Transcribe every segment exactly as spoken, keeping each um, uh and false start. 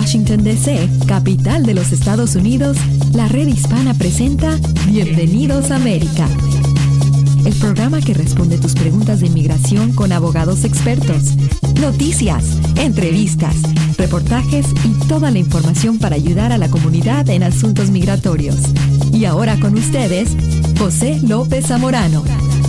Washington, D C, capital de los Estados Unidos, la Red Hispana presenta Bienvenidos a América, el programa que responde tus preguntas de inmigración con abogados expertos, noticias, entrevistas, reportajes y toda la información para ayudar a la comunidad en asuntos migratorios. Y ahora con ustedes, José López Zamorano.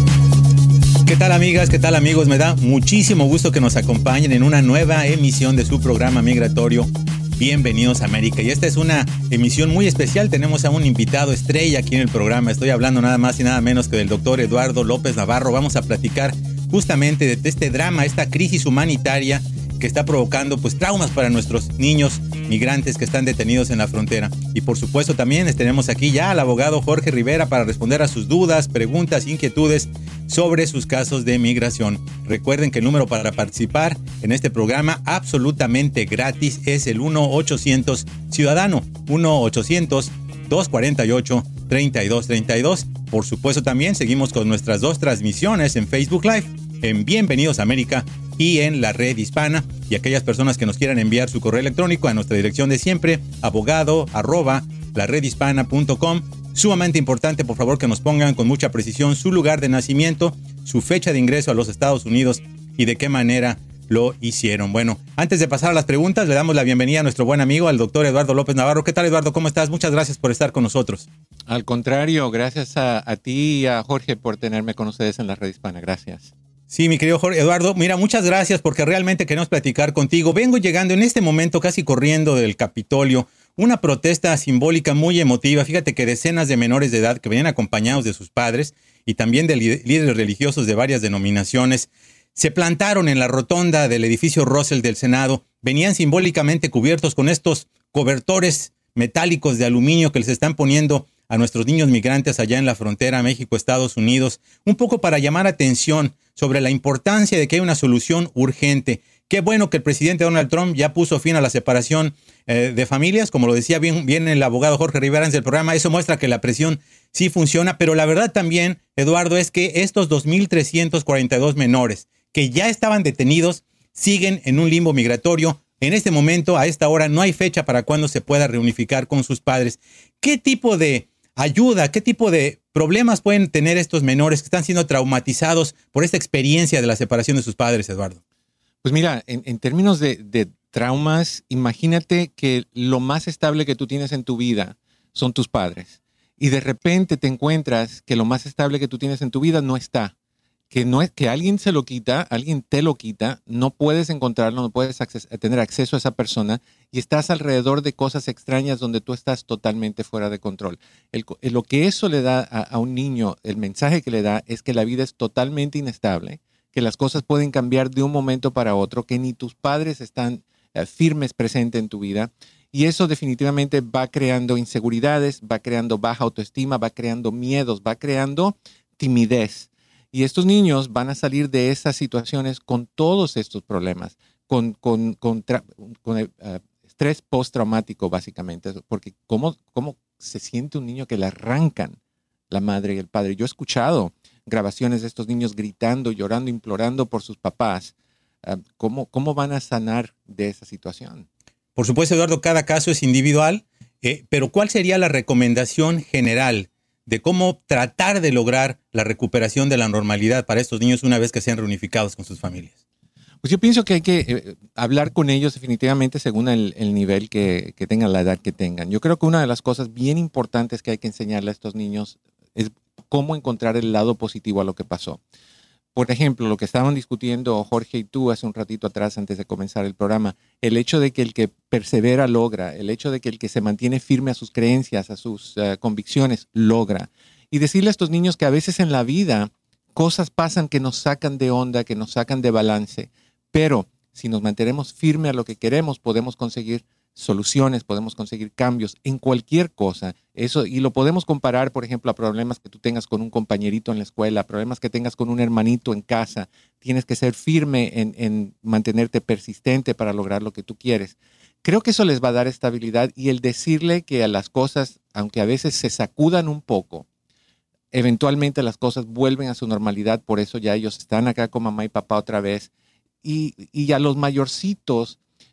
¿Qué tal, amigas? ¿Qué tal, amigos? Me da muchísimo gusto que nos acompañen en una nueva emisión de su programa migratorio Bienvenidos a América. Y esta es una emisión muy especial. Tenemos a un invitado estrella aquí en el programa. Estoy hablando nada más y nada menos que del doctor Eduardo López Navarro. Vamos a platicar justamente de este drama, esta crisis humanitaria que está provocando pues traumas para nuestros niños migrantes que están detenidos en la frontera. Y por supuesto también tenemos aquí ya al abogado Jorge Rivera para responder a sus dudas, preguntas, inquietudes sobre sus casos de migración. Recuerden que el número para participar en este programa absolutamente gratis es el uno ochocientos Ciudadano, uno ochocientos, dos cuatro ocho, tres dos tres dos. Por supuesto también seguimos con nuestras dos transmisiones en Facebook Live, en Bienvenidos a América y en la Red Hispana. Y aquellas personas que nos quieran enviar su correo electrónico a nuestra dirección de siempre, abogado arroba la red hispana punto com. Sumamente importante, por favor, que nos pongan con mucha precisión su lugar de nacimiento, su fecha de ingreso a los Estados Unidos y de qué manera lo hicieron. Bueno, antes de pasar a las preguntas, le damos la bienvenida a nuestro buen amigo, al doctor Eduardo López Navarro. ¿Qué tal, Eduardo? ¿Cómo estás? Muchas gracias por estar con nosotros. Al contrario, gracias a, a ti y a Jorge por tenerme con ustedes en la Red Hispana. Gracias. Sí, mi querido Jorge, Eduardo, mira, muchas gracias porque realmente queremos platicar contigo. Vengo llegando en este momento casi corriendo del Capitolio, una protesta simbólica muy emotiva. Fíjate que decenas de menores de edad que venían acompañados de sus padres y también de líderes religiosos de varias denominaciones se plantaron en la rotonda del edificio Russell del Senado. Venían simbólicamente cubiertos con estos cobertores metálicos de aluminio que les están poniendo a nuestros niños migrantes allá en la frontera México-Estados Unidos, un poco para llamar atención sobre la importancia de que hay una solución urgente. Qué bueno que el presidente Donald Trump ya puso fin a la separación eh, de familias, como lo decía bien, bien el abogado Jorge Rivera en el programa. Eso muestra que la presión sí funciona, pero la verdad también, Eduardo, es que estos dos mil trescientos cuarenta y dos menores que ya estaban detenidos siguen en un limbo migratorio. En este momento, a esta hora, no hay fecha para cuándo se pueda reunificar con sus padres. ¿Qué tipo de ayuda, qué tipo de problemas pueden tener estos menores que están siendo traumatizados por esta experiencia de la separación de sus padres, Eduardo? Pues mira, en, en términos de, de traumas, imagínate que lo más estable que tú tienes en tu vida son tus padres. Y de repente te encuentras que lo más estable que tú tienes en tu vida no está. Que, no es, que alguien se lo quita, alguien te lo quita, no puedes encontrarlo, no puedes acces- tener acceso a esa persona y estás alrededor de cosas extrañas donde tú estás totalmente fuera de control. El, el, lo que eso le da a, a un niño, el mensaje que le da es que la vida es totalmente inestable, que las cosas pueden cambiar de un momento para otro, que ni tus padres están uh, firmes presentes en tu vida. Y eso definitivamente va creando inseguridades, va creando baja autoestima, va creando miedos, va creando timidez. Y estos niños van a salir de esas situaciones con todos estos problemas, con, con, con, tra- con uh, estrés postraumático básicamente, porque ¿cómo, cómo se siente un niño que le arrancan la madre y el padre? Yo he escuchado grabaciones de estos niños gritando, llorando, implorando por sus papás. Uh, ¿cómo, ¿Cómo van a sanar de esa situación? Por supuesto, Eduardo, cada caso es individual, eh, pero ¿cuál sería la recomendación general de cómo tratar de lograr la recuperación de la normalidad para estos niños una vez que sean reunificados con sus familias? Pues yo pienso que hay que eh, hablar con ellos definitivamente según el, el nivel que, que tengan, la edad que tengan. Yo creo que una de las cosas bien importantes que hay que enseñarle a estos niños es cómo encontrar el lado positivo a lo que pasó. Por ejemplo, lo que estaban discutiendo Jorge y tú hace un ratito atrás antes de comenzar el programa, el hecho de que el que persevera logra, el hecho de que el que se mantiene firme a sus creencias, a sus uh, convicciones, logra. Y decirle a estos niños que a veces en la vida cosas pasan que nos sacan de onda, que nos sacan de balance, pero si nos mantenemos firmes a lo que queremos, podemos conseguir soluciones, podemos conseguir cambios en cualquier cosa. Eso, y lo podemos comparar, por ejemplo, a problemas que tú tengas con un compañerito en la escuela, problemas que tengas con un hermanito en casa. Tienes que ser firme en, en mantenerte persistente para lograr lo que tú quieres. Creo que eso les va a dar estabilidad y el decirle que a las cosas, aunque a veces se sacudan un poco, eventualmente las cosas vuelven a su normalidad. Por eso ya ellos están acá con mamá y papá otra vez. Y, y a los mayorcitos,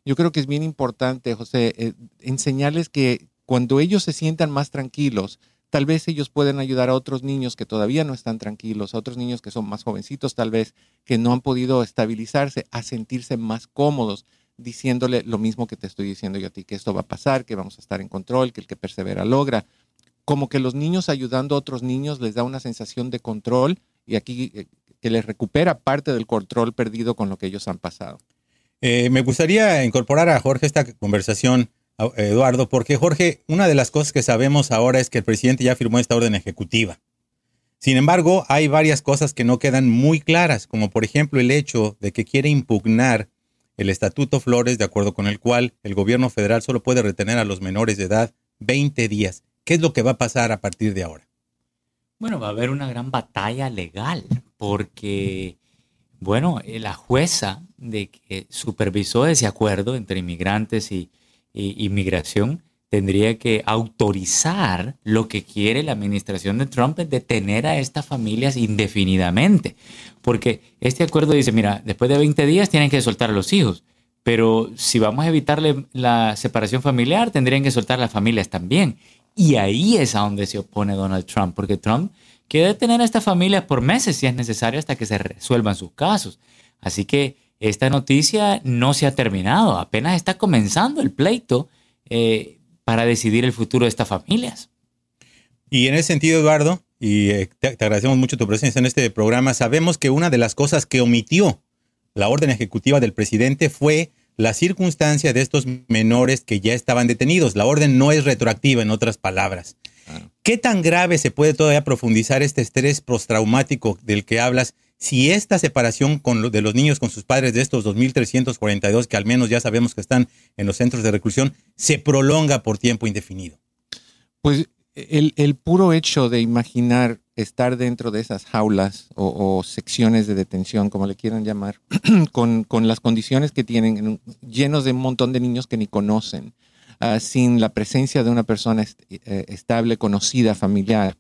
yo creo que es bien importante, José, eh, enseñarles que cuando ellos se sientan más tranquilos, tal vez ellos pueden ayudar a otros niños que todavía no están tranquilos, a otros niños que son más jovencitos tal vez, que no han podido estabilizarse, a sentirse más cómodos, diciéndole lo mismo que te estoy diciendo yo a ti, que esto va a pasar, que vamos a estar en control, que el que persevera logra. Como que los niños ayudando a otros niños les da una sensación de control y aquí eh, que les recupera parte del control perdido con lo que ellos han pasado. Eh, me gustaría incorporar a Jorge esta conversación, Eduardo, porque Jorge, una de las cosas que sabemos ahora es que el presidente ya firmó esta orden ejecutiva. Sin embargo, hay varias cosas que no quedan muy claras, como por ejemplo el hecho de que quiere impugnar el Estatuto Flores, de acuerdo con el cual el gobierno federal solo puede retener a los menores de edad veinte días. ¿Qué es lo que va a pasar a partir de ahora? Bueno, va a haber una gran batalla legal porque, bueno, la jueza de que supervisó ese acuerdo entre inmigrantes y, y inmigración tendría que autorizar lo que quiere la administración de Trump, es detener a estas familias indefinidamente. Porque este acuerdo dice, mira, después de veinte días tienen que soltar a los hijos, pero si vamos a evitarle la separación familiar, tendrían que soltar a las familias también. Y ahí es a donde se opone Donald Trump, porque Trump quiere detener a estas familias por meses si es necesario hasta que se resuelvan sus casos. Así que esta noticia no se ha terminado, apenas está comenzando el pleito eh, para decidir el futuro de estas familias. Y en ese sentido, Eduardo, y eh, te, te agradecemos mucho tu presencia en este programa, sabemos que una de las cosas que omitió la orden ejecutiva del presidente fue la circunstancia de estos menores que ya estaban detenidos. La orden no es retroactiva, en otras palabras. Ah. ¿Qué tan grave se puede todavía profundizar este estrés postraumático del que hablas si esta separación con lo, de los niños con sus padres de estos dos mil trescientos cuarenta y dos, que al menos ya sabemos que están en los centros de reclusión, se prolonga por tiempo indefinido? Pues el, el puro hecho de imaginar estar dentro de esas jaulas o, o secciones de detención, como le quieran llamar, con, con las condiciones que tienen, llenos de un montón de niños que ni conocen, uh, sin la presencia de una persona est- eh, estable, conocida, familiar.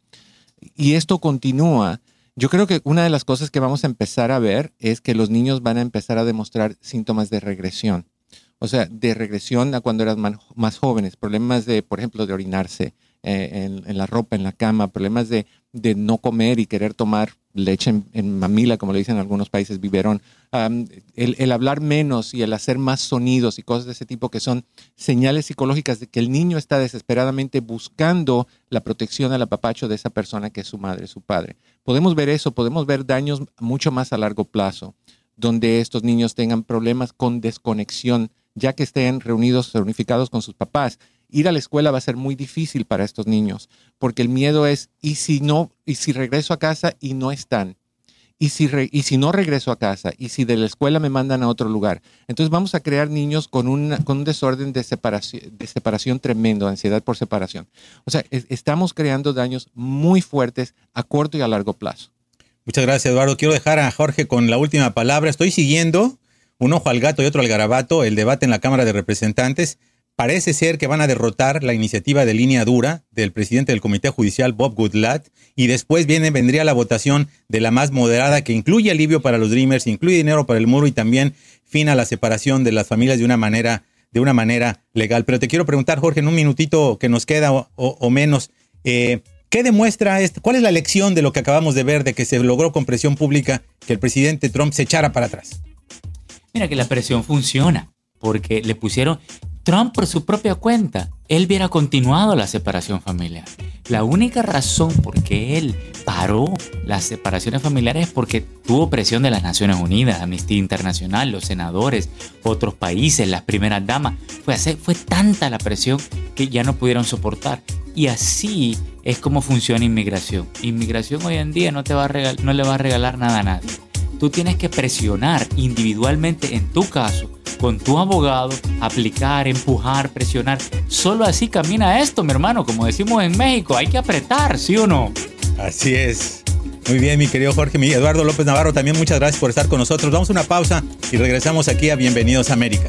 Y esto continúa. Yo creo que una de las cosas que vamos a empezar a ver es que los niños van a empezar a demostrar síntomas de regresión. O sea, de regresión a cuando eran más, más jóvenes, problemas de, por ejemplo, de orinarse eh, en, en la ropa, en la cama, problemas de, de no comer y querer tomar leche en, en mamila, como le dicen en algunos países, biberón. Um, el, el hablar menos y el hacer más sonidos y cosas de ese tipo que son señales psicológicas de que el niño está desesperadamente buscando la protección al apapacho de esa persona que es su madre, su padre. Podemos ver eso, podemos ver daños mucho más a largo plazo, donde estos niños tengan problemas con desconexión, ya que estén reunidos, reunificados con sus papás. Ir a la escuela va a ser muy difícil para estos niños, porque el miedo es, ¿y si no, y si regreso a casa y no están? ¿Y si, re, y si no regreso a casa? ¿Y si de la escuela me mandan a otro lugar? Entonces vamos a crear niños con, una, con un desorden de separación, de separación tremendo, ansiedad por separación. O sea, es, estamos creando daños muy fuertes a corto y a largo plazo. Muchas gracias, Eduardo. Quiero dejar a Jorge con la última palabra. Estoy siguiendo, un ojo al gato y otro al garabato, el debate en la Cámara de Representantes. Parece ser que van a derrotar la iniciativa de línea dura del presidente del Comité Judicial, Bob Goodlatte, y después viene, vendría la votación de la más moderada, que incluye alivio para los Dreamers, incluye dinero para el muro y también fin a la separación de las familias de una manera, de una manera legal. Pero te quiero preguntar, Jorge, en un minutito que nos queda o, o, o menos, eh, ¿qué demuestra esto? ¿Cuál es la lección de lo que acabamos de ver, de que se logró con presión pública que el presidente Trump se echara para atrás? Mira que la presión funciona, porque le pusieron... Trump, por su propia cuenta, él hubiera continuado la separación familiar. La única razón por qué él paró las separaciones familiares es porque tuvo presión de las Naciones Unidas, Amnistía Internacional, los senadores, otros países, las primeras damas. Fue, hacer, fue tanta la presión que ya no pudieron soportar. Y así es como funciona inmigración. Inmigración hoy en día no, te va a regal- no le va a regalar nada a nadie. Tú tienes que presionar individualmente en tu caso, con tu abogado, aplicar, empujar, presionar. Solo así camina esto, mi hermano. Como decimos en México, hay que apretar, ¿sí o no? Así es. Muy bien, mi querido Jorge. Mi Eduardo López Navarro, también muchas gracias por estar con nosotros. Vamos a una pausa y regresamos aquí a Bienvenidos a América.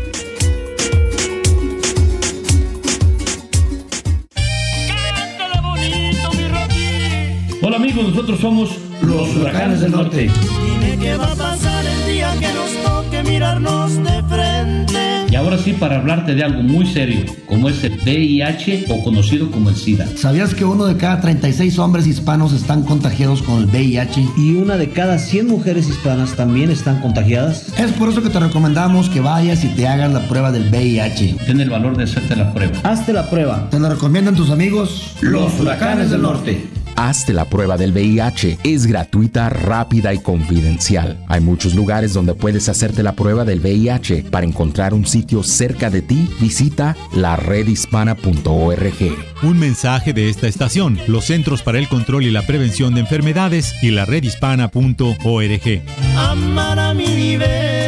¡Cántale bonito, mi Rocky! Hola amigos, nosotros somos los Huracanes del Norte. Dime qué va a pasar el día que nos toque mirarnos de frente. Y ahora sí, para hablarte de algo muy serio, como es el V I H o conocido como el SIDA. ¿Sabías que uno de cada treinta y seis hombres hispanos están contagiados con el V I H? Y una de cada cien mujeres hispanas también están contagiadas. Es por eso que te recomendamos que vayas y te hagas la prueba del V I H. Ten el valor de hacerte la prueba. Hazte la prueba. Te lo recomiendan tus amigos, los Huracanes del Norte. Hazte la prueba del V I H. Es gratuita, rápida y confidencial. Hay muchos lugares donde puedes hacerte la prueba del V I H. Para encontrar un sitio cerca de ti, visita la red hispana punto org. Un mensaje de esta estación, los Centros para el Control y la Prevención de Enfermedades y la red hispana punto org. Amar a mi nivel.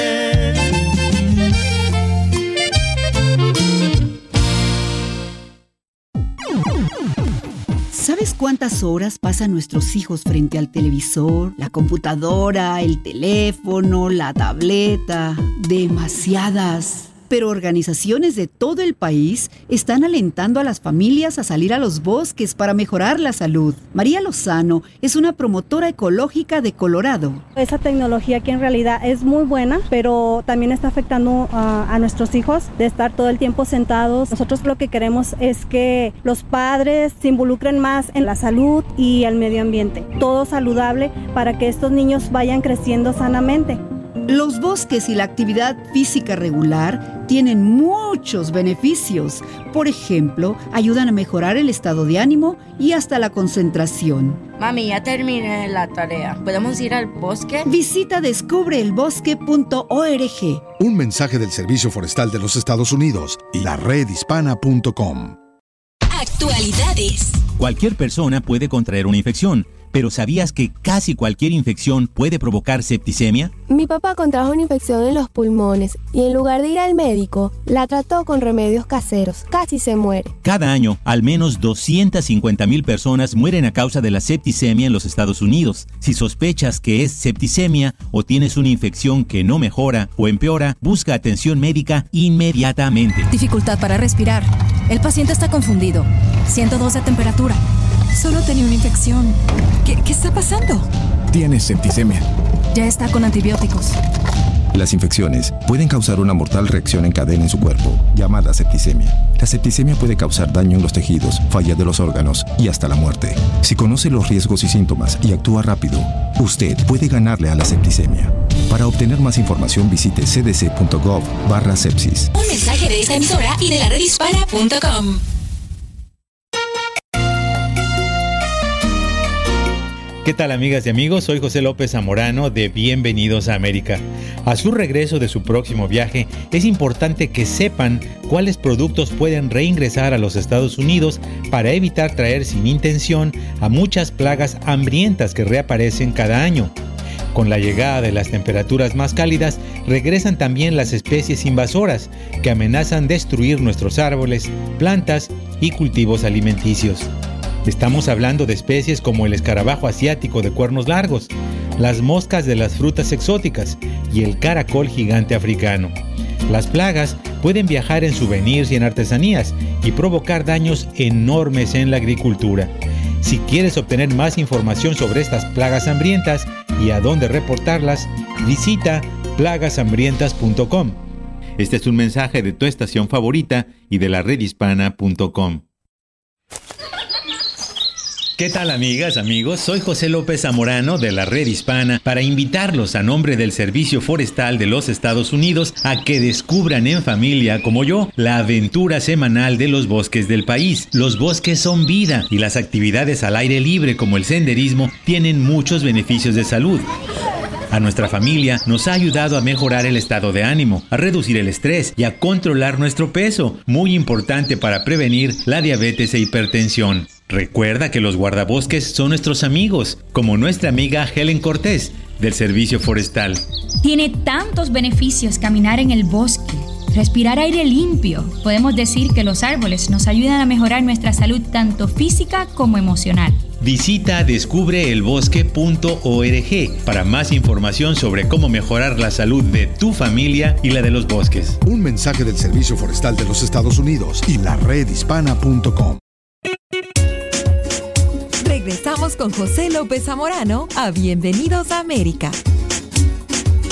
¿Sabes cuántas horas pasan nuestros hijos frente al televisor, la computadora, el teléfono, la tableta? Demasiadas. Pero organizaciones de todo el país están alentando a las familias a salir a los bosques para mejorar la salud. María Lozano es una promotora ecológica de Colorado. Esa tecnología que en realidad es muy buena, pero también está afectando a, a nuestros hijos de estar todo el tiempo sentados. Nosotros lo que queremos es que los padres se involucren más en la salud y el medio ambiente. Todo saludable para que estos niños vayan creciendo sanamente. Los bosques y la actividad física regular tienen muchos beneficios. Por ejemplo, ayudan a mejorar el estado de ánimo y hasta la concentración. Mami, ya terminé la tarea. ¿Podemos ir al bosque? Visita descubre el bosque punto org. Un mensaje del Servicio Forestal de los Estados Unidos y la red hispana punto com. Actualidades. Cualquier persona puede contraer una infección, pero ¿sabías que casi cualquier infección puede provocar septicemia? Mi papá contrajo una infección en los pulmones y en lugar de ir al médico, la trató con remedios caseros. Casi se muere. Cada año, al menos doscientas cincuenta mil personas mueren a causa de la septicemia en los Estados Unidos. Si sospechas que es septicemia o tienes una infección que no mejora o empeora, busca atención médica inmediatamente. Dificultad para respirar. El paciente está confundido. ciento dos de temperatura. Solo tenía una infección. ¿Qué, qué está pasando? Tienes septicemia. Ya está con antibióticos. Las infecciones pueden causar una mortal reacción en cadena en su cuerpo, llamada septicemia. La septicemia puede causar daño en los tejidos, falla de los órganos y hasta la muerte. Si conoce los riesgos y síntomas y actúa rápido, usted puede ganarle a la septicemia. Para obtener más información, visite c d c punto gov barra sepsis. Un mensaje de esta emisora y de la red hispana punto com. ¿Qué tal, amigas y amigos? Soy José López Zamorano de Bienvenidos a América. A su regreso de su próximo viaje, es importante que sepan cuáles productos pueden reingresar a los Estados Unidos para evitar traer sin intención a muchas plagas hambrientas que reaparecen cada año. Con la llegada de las temperaturas más cálidas, regresan también las especies invasoras que amenazan destruir nuestros árboles, plantas y cultivos alimenticios. Estamos hablando de especies como el escarabajo asiático de cuernos largos, las moscas de las frutas exóticas y el caracol gigante africano. Las plagas pueden viajar en souvenirs y en artesanías y provocar daños enormes en la agricultura. Si quieres obtener más información sobre estas plagas hambrientas y a dónde reportarlas, visita plagas hambrientas punto com. Este es un mensaje de tu estación favorita y de la red hispana punto com. ¿Qué tal, amigas, amigos? Soy José López Zamorano de la Red Hispana para invitarlos a nombre del Servicio Forestal de los Estados Unidos a que descubran en familia, como yo, la aventura semanal de los bosques del país. Los bosques son vida y las actividades al aire libre como el senderismo tienen muchos beneficios de salud. A nuestra familia nos ha ayudado a mejorar el estado de ánimo, a reducir el estrés y a controlar nuestro peso, muy importante para prevenir la diabetes e hipertensión. Recuerda que los guardabosques son nuestros amigos, como nuestra amiga Helen Cortés, del Servicio Forestal. Tiene tantos beneficios caminar en el bosque, respirar aire limpio. Podemos decir que los árboles nos ayudan a mejorar nuestra salud tanto física como emocional. Visita descubre el bosque punto org para más información sobre cómo mejorar la salud de tu familia y la de los bosques. Un mensaje del Servicio Forestal de los Estados Unidos y la red hispana punto com. Regresamos con José López Zamorano a Bienvenidos a América.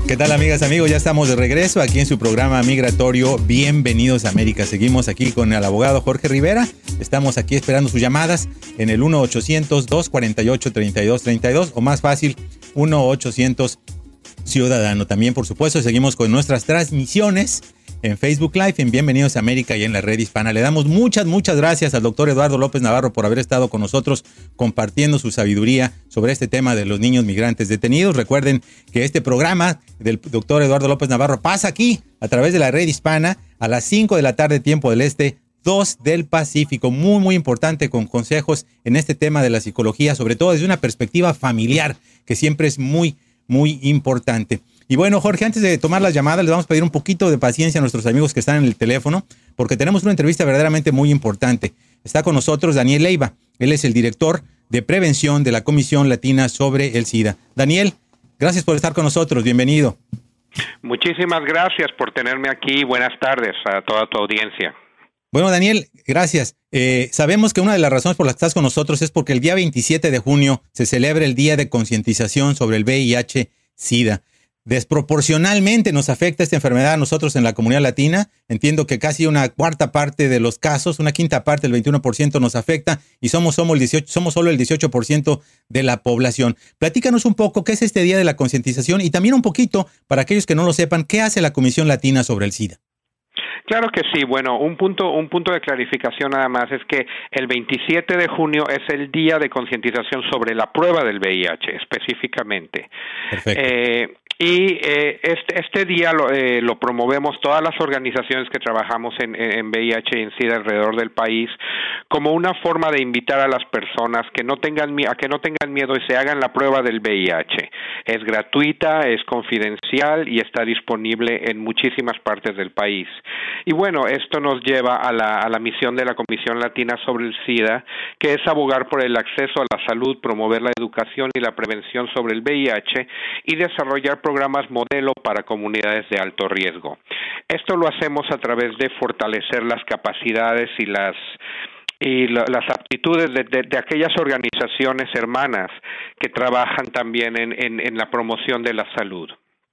¿Qué tal, amigas, amigos? Ya estamos de regreso aquí en su programa migratorio Bienvenidos a América. Seguimos aquí con el abogado Jorge Rivera. Estamos aquí esperando sus llamadas en el uno ochocientos, dos cuarenta y ocho, treinta y dos treinta y dos o más fácil, uno ochocientos Ciudadano. También, por supuesto, seguimos con nuestras transmisiones en Facebook Live, en Bienvenidos a América y en la red hispana. Le damos muchas, muchas gracias al doctor Eduardo López Navarro por haber estado con nosotros compartiendo su sabiduría sobre este tema de los niños migrantes detenidos. Recuerden que este programa del doctor Eduardo López Navarro pasa aquí a través de la red hispana a las cinco de la tarde, tiempo del este, dos del Pacífico. Muy, muy importante, con consejos en este tema de la psicología, sobre todo desde una perspectiva familiar, que siempre es muy, muy importante. Y bueno, Jorge, antes de tomar las llamadas, les vamos a pedir un poquito de paciencia a nuestros amigos que están en el teléfono, porque tenemos una entrevista verdaderamente muy importante. Está con nosotros Daniel Leiva. Él es el director de prevención de la Comisión Latina sobre el SIDA. Daniel, gracias por estar con nosotros. Bienvenido. Muchísimas gracias por tenerme aquí. Buenas tardes a toda tu audiencia. Bueno, Daniel, gracias. Eh, sabemos que una de las razones por las que estás con nosotros es porque el día veintisiete de junio se celebra el Día de Concientización sobre el V I H SIDA. Desproporcionalmente nos afecta esta enfermedad a nosotros en la comunidad latina. Entiendo que casi una cuarta parte de los casos, una quinta parte, el veintiuno por ciento nos afecta y somos, somos, el dieciocho, somos solo el dieciocho por ciento de la población. Platícanos un poco qué es este Día de la Concientización y también un poquito, para aquellos que no lo sepan, qué hace la Comisión Latina sobre el SIDA. Claro que sí. Bueno, un punto, un punto de clarificación nada más es que el veintisiete de junio es el día de concientización sobre la prueba del V I H, específicamente. Perfecto. Eh, Y eh, este, este día lo, eh, lo promovemos todas las organizaciones que trabajamos en, en V I H y en SIDA alrededor del país como una forma de invitar a las personas que no tengan a que no tengan miedo y se hagan la prueba del V I H. Es gratuita, es confidencial y está disponible en muchísimas partes del país. Y bueno, esto nos lleva a la, a la misión de la Comisión Latina sobre el SIDA, que es abogar por el acceso a la salud, promover la educación y la prevención sobre el V I H y desarrollar programas modelo para comunidades de alto riesgo. Esto lo hacemos a través de fortalecer las capacidades y las y la, las aptitudes de, de, de aquellas organizaciones hermanas que trabajan también en, en, en la promoción de la salud.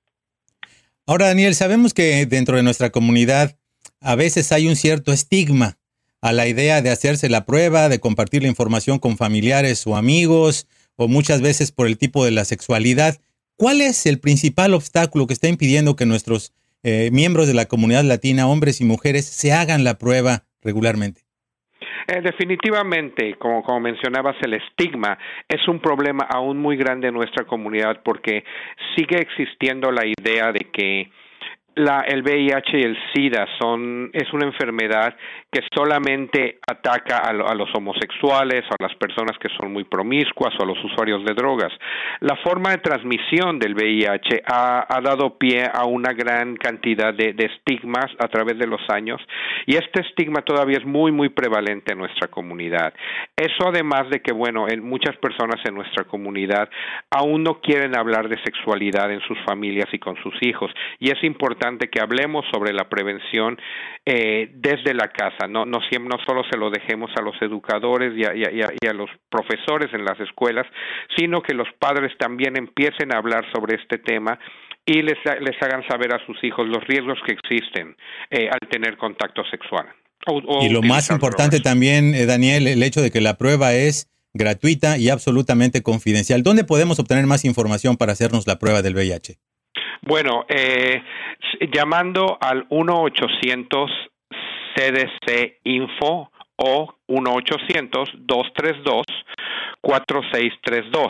Ahora, Daniel, sabemos que dentro de nuestra comunidad a veces hay un cierto estigma a la idea de hacerse la prueba, de compartir la información con familiares o amigos, o muchas veces por el tipo de la sexualidad. ¿Cuál es el principal obstáculo que está impidiendo que nuestros eh, miembros de la comunidad latina, hombres y mujeres, se hagan la prueba regularmente? Eh, definitivamente, como, como mencionabas, el estigma es un problema aún muy grande en nuestra comunidad porque sigue existiendo la idea de que La, el V I H y el SIDA son es una enfermedad que solamente ataca a, lo, a los homosexuales, a las personas que son muy promiscuas o a los usuarios de drogas. La forma de transmisión del V I H ha, ha dado pie a una gran cantidad de, de estigmas a través de los años y este estigma todavía es muy, muy prevalente en nuestra comunidad. Eso además de que, bueno, en muchas personas en nuestra comunidad aún no quieren hablar de sexualidad en sus familias y con sus hijos y es importante que hablemos sobre la prevención eh, desde la casa, no no siempre no solo se lo dejemos a los educadores y a, y, a, y a los profesores en las escuelas, sino que los padres también empiecen a hablar sobre este tema y les, les hagan saber a sus hijos los riesgos que existen eh, al tener contacto sexual. O, o y lo más importante drogas. También, eh, Daniel, el hecho de que la prueba es gratuita y absolutamente confidencial. ¿Dónde podemos obtener más información para hacernos la prueba del V I H? Bueno, eh, llamando al uno ochocientos C D C Info o uno ochocientos, dos tres dos, cuatro seis tres dos.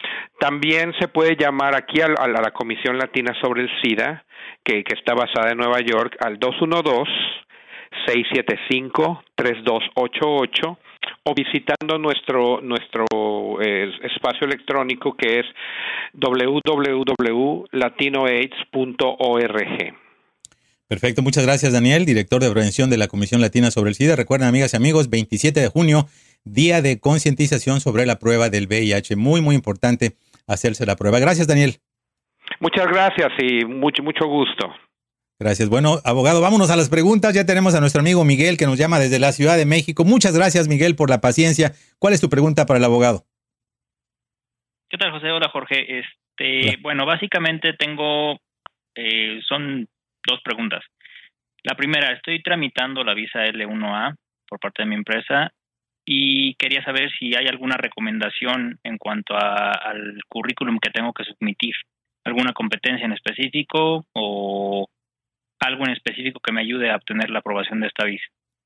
También se puede llamar aquí a, a la Comisión Latina sobre el SIDA, que, que está basada en Nueva York, al dos uno dos, seis siete cinco, tres dos ocho ocho o visitando nuestro nuestro eh, espacio electrónico que es doble u doble u doble u punto latino aids punto org. Perfecto, muchas gracias, Daniel, director de prevención de la Comisión Latina sobre el SIDA. Recuerden, amigas y amigos, veintisiete de junio, día de concientización sobre la prueba del V I H. Muy, muy importante hacerse la prueba. Gracias, Daniel. Muchas gracias y mucho, mucho gusto. Gracias. Bueno, abogado, vámonos a las preguntas. Ya tenemos a nuestro amigo Miguel que nos llama desde la Ciudad de México. Muchas gracias, Miguel, por la paciencia. ¿Cuál es tu pregunta para el abogado? ¿Qué tal, José? Hola, Jorge. Este, Hola. Bueno, básicamente tengo Eh, son dos preguntas. La primera, estoy tramitando la visa L uno A por parte de mi empresa y quería saber si hay alguna recomendación en cuanto a, al currículum que tengo que submitir. ¿Alguna competencia en específico o algo en específico que me ayude a obtener la aprobación de esta visa?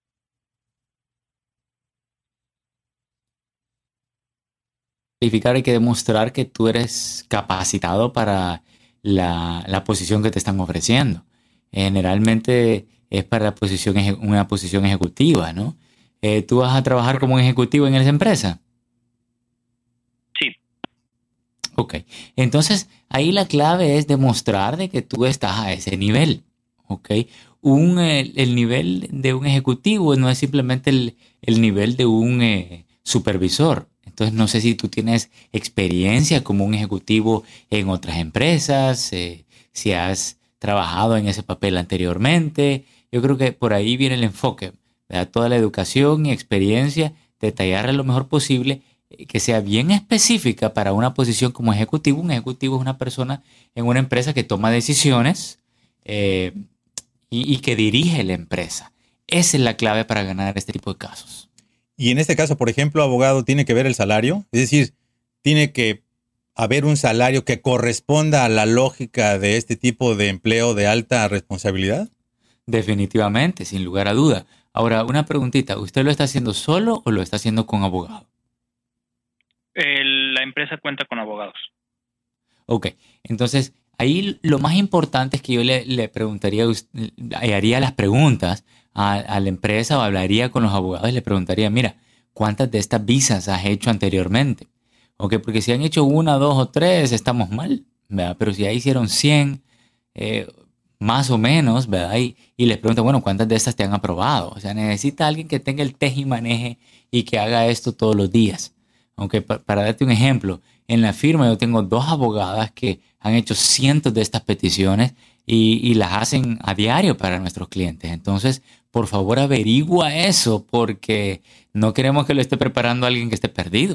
Hay que demostrar que tú eres capacitado para la, la posición que te están ofreciendo. Generalmente es para la posición, una posición ejecutiva, ¿no? Eh, ¿Tú vas a trabajar como un ejecutivo en esa empresa? Sí. Ok. Entonces, ahí la clave es demostrar de que tú estás a ese nivel, ¿ok? Un, el, el nivel de un ejecutivo no es simplemente el, el nivel de un eh, supervisor. Entonces, no sé si tú tienes experiencia como un ejecutivo en otras empresas, eh, si has trabajado en ese papel anteriormente. Yo creo que por ahí viene el enfoque, ¿verdad? Toda la educación y experiencia, detallarla lo mejor posible, eh, que sea bien específica para una posición como ejecutivo. Un ejecutivo es una persona en una empresa que toma decisiones eh, y, y que dirige la empresa. Esa es la clave para ganar este tipo de casos. Y en este caso, por ejemplo, abogado, ¿tiene que ver el salario? Es decir, ¿tiene que haber un salario que corresponda a la lógica de este tipo de empleo de alta responsabilidad? Definitivamente, sin lugar a duda. Ahora, una preguntita. ¿Usted lo está haciendo solo o lo está haciendo con abogado? El, la empresa cuenta con abogados. Ok. Entonces, ahí lo más importante es que yo le, le preguntaría, haría las preguntas a, a la empresa o hablaría con los abogados y le preguntaría, mira, ¿cuántas de estas visas has hecho anteriormente? Ok, porque si han hecho una, dos o tres, estamos mal, ¿verdad? Pero si ya hicieron cien, eh, más o menos, ¿verdad? Y, y les pregunto, bueno, ¿cuántas de estas te han aprobado? O sea, necesita alguien que tenga el teje y maneje y que haga esto todos los días. Aunque pa- para darte un ejemplo, en la firma yo tengo dos abogadas que han hecho cientos de estas peticiones y, y las hacen a diario para nuestros clientes. Entonces, por favor, averigua eso porque no queremos que lo esté preparando alguien que esté perdido.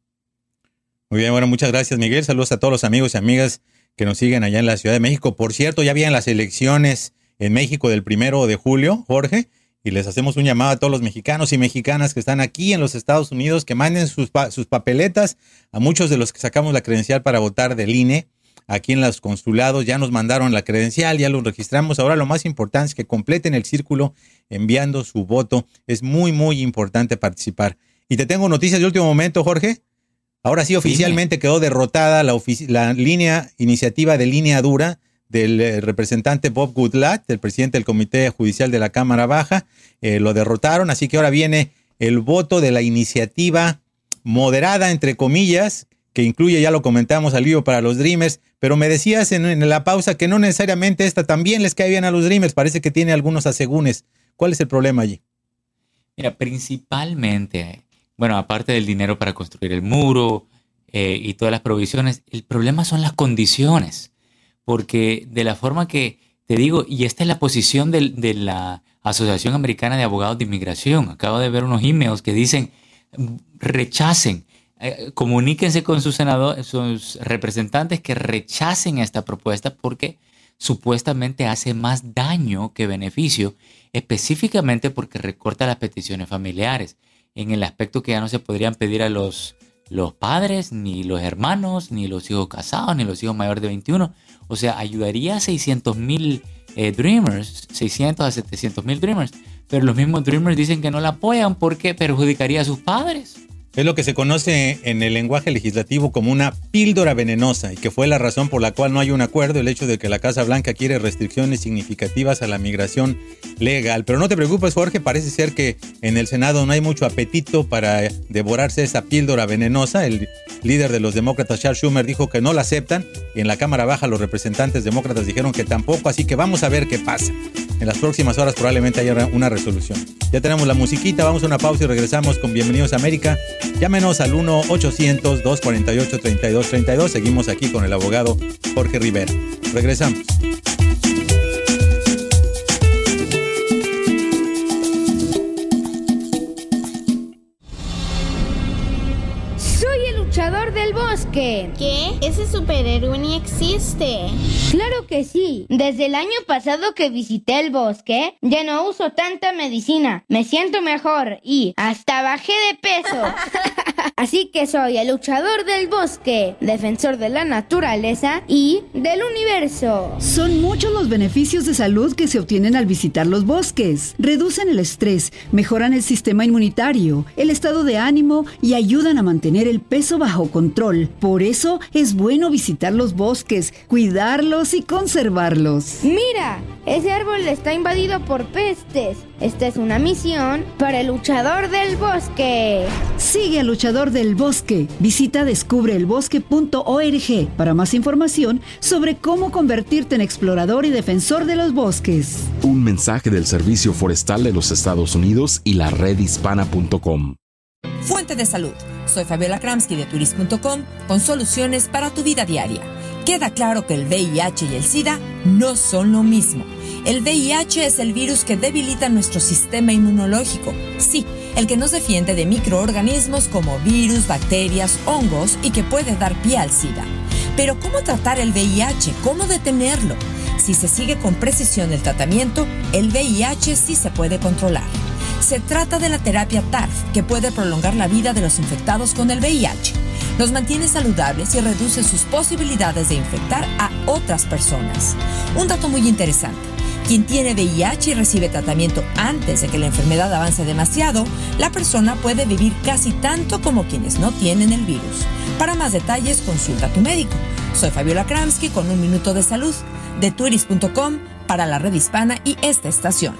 Muy bien, bueno, muchas gracias, Miguel. Saludos a todos los amigos y amigas que nos siguen allá en la Ciudad de México. Por cierto, ya habían las elecciones en México del primero de julio, Jorge, y les hacemos un llamado a todos los mexicanos y mexicanas que están aquí en los Estados Unidos que manden sus, pa- sus papeletas. A muchos de los que sacamos la credencial para votar del I N E, aquí en los consulados ya nos mandaron la credencial, ya los registramos. Ahora lo más importante es que completen el círculo enviando su voto. Es muy, muy importante participar. Y te tengo noticias de último momento, Jorge. Ahora sí, oficialmente Dime. quedó derrotada la, ofici- la línea, iniciativa de línea dura del eh, representante Bob Goodlatte, el presidente del Comité Judicial de la Cámara Baja. Eh, lo derrotaron, así que ahora viene el voto de la iniciativa moderada, entre comillas, que incluye, ya lo comentamos, alivio para los Dreamers, pero me decías en, en la pausa que no necesariamente esta también les cae bien a los Dreamers, parece que tiene algunos asegúnes. ¿Cuál es el problema allí? Mira, principalmente, bueno, aparte del dinero para construir el muro eh, y todas las provisiones, el problema son las condiciones, porque de la forma que te digo, y esta es la posición de, de la Asociación Americana de Abogados de Inmigración, acabo de ver unos emails que dicen, rechacen, eh, comuníquense con sus senadores, sus representantes que rechacen esta propuesta porque supuestamente hace más daño que beneficio, específicamente porque recorta las peticiones familiares, en el aspecto que ya no se podrían pedir a los, los padres, ni los hermanos, ni los hijos casados, ni los hijos mayores de veintiuno. O sea, ayudaría a seiscientos mil eh, Dreamers, seiscientos a setecientos mil Dreamers, pero los mismos Dreamers dicen que no la apoyan porque perjudicaría a sus padres. Es lo que se conoce en el lenguaje legislativo como una píldora venenosa y que fue la razón por la cual no hay un acuerdo, el hecho de que la Casa Blanca quiere restricciones significativas a la migración legal. Pero no te preocupes, Jorge, parece ser que en el Senado no hay mucho apetito para devorarse esa píldora venenosa. El líder de los demócratas, Charles Schumer, dijo que no la aceptan y en la Cámara Baja los representantes demócratas dijeron que tampoco, así que vamos a ver qué pasa. En las próximas horas probablemente haya una resolución. Ya tenemos la musiquita, vamos a una pausa y regresamos con Bienvenidos a América. Llámenos al uno ochocientos, dos cuatro ocho, tres dos tres dos. Seguimos aquí con el abogado Jorge Rivera. Regresamos. Soy el luchador del bosque. ¿Qué? Ese superhéroe ni existe. Claro que sí. Desde el año pasado que visité el bosque, ya no uso tanta medicina. Me siento mejor y hasta bajé de peso. Así que soy el luchador del bosque, defensor de la naturaleza y del universo. Son muchos los beneficios de salud que se obtienen al visitar los bosques. Reducen el estrés, mejoran el sistema inmunitario, el estado de ánimo y ayudan a mantener el peso bajo control. Por eso es bueno visitar los bosques, cuidarlos y conservarlos. Mira, ese árbol está invadido por pestes. Esta es una misión para el luchador del bosque. Sigue al luchador del bosque. Visita descubre el bosque punto org para más información sobre cómo convertirte en explorador y defensor de los bosques. Un mensaje del Servicio Forestal de los Estados Unidos y la red hispana punto com. Fuente de salud. Soy Fabiola Kramsky de turis punto com con soluciones para tu vida diaria. Queda claro que el V I H y el SIDA no son lo mismo. El V I H es el virus que debilita nuestro sistema inmunológico. Sí, el que nos defiende de microorganismos como virus, bacterias, hongos y que puede dar pie al SIDA. Pero ¿cómo tratar el V I H? ¿Cómo detenerlo? Si se sigue con precisión el tratamiento, el V I H sí se puede controlar. Se trata de la terapia T A R F, que puede prolongar la vida de los infectados con el V I H. Los mantiene saludables y reduce sus posibilidades de infectar a otras personas. Un dato muy interesante. Quien tiene V I H y recibe tratamiento antes de que la enfermedad avance demasiado, la persona puede vivir casi tanto como quienes no tienen el virus. Para más detalles, consulta a tu médico. Soy Fabiola Kramsky con Un Minuto de Salud, de turis punto com, para la red hispana y esta estación.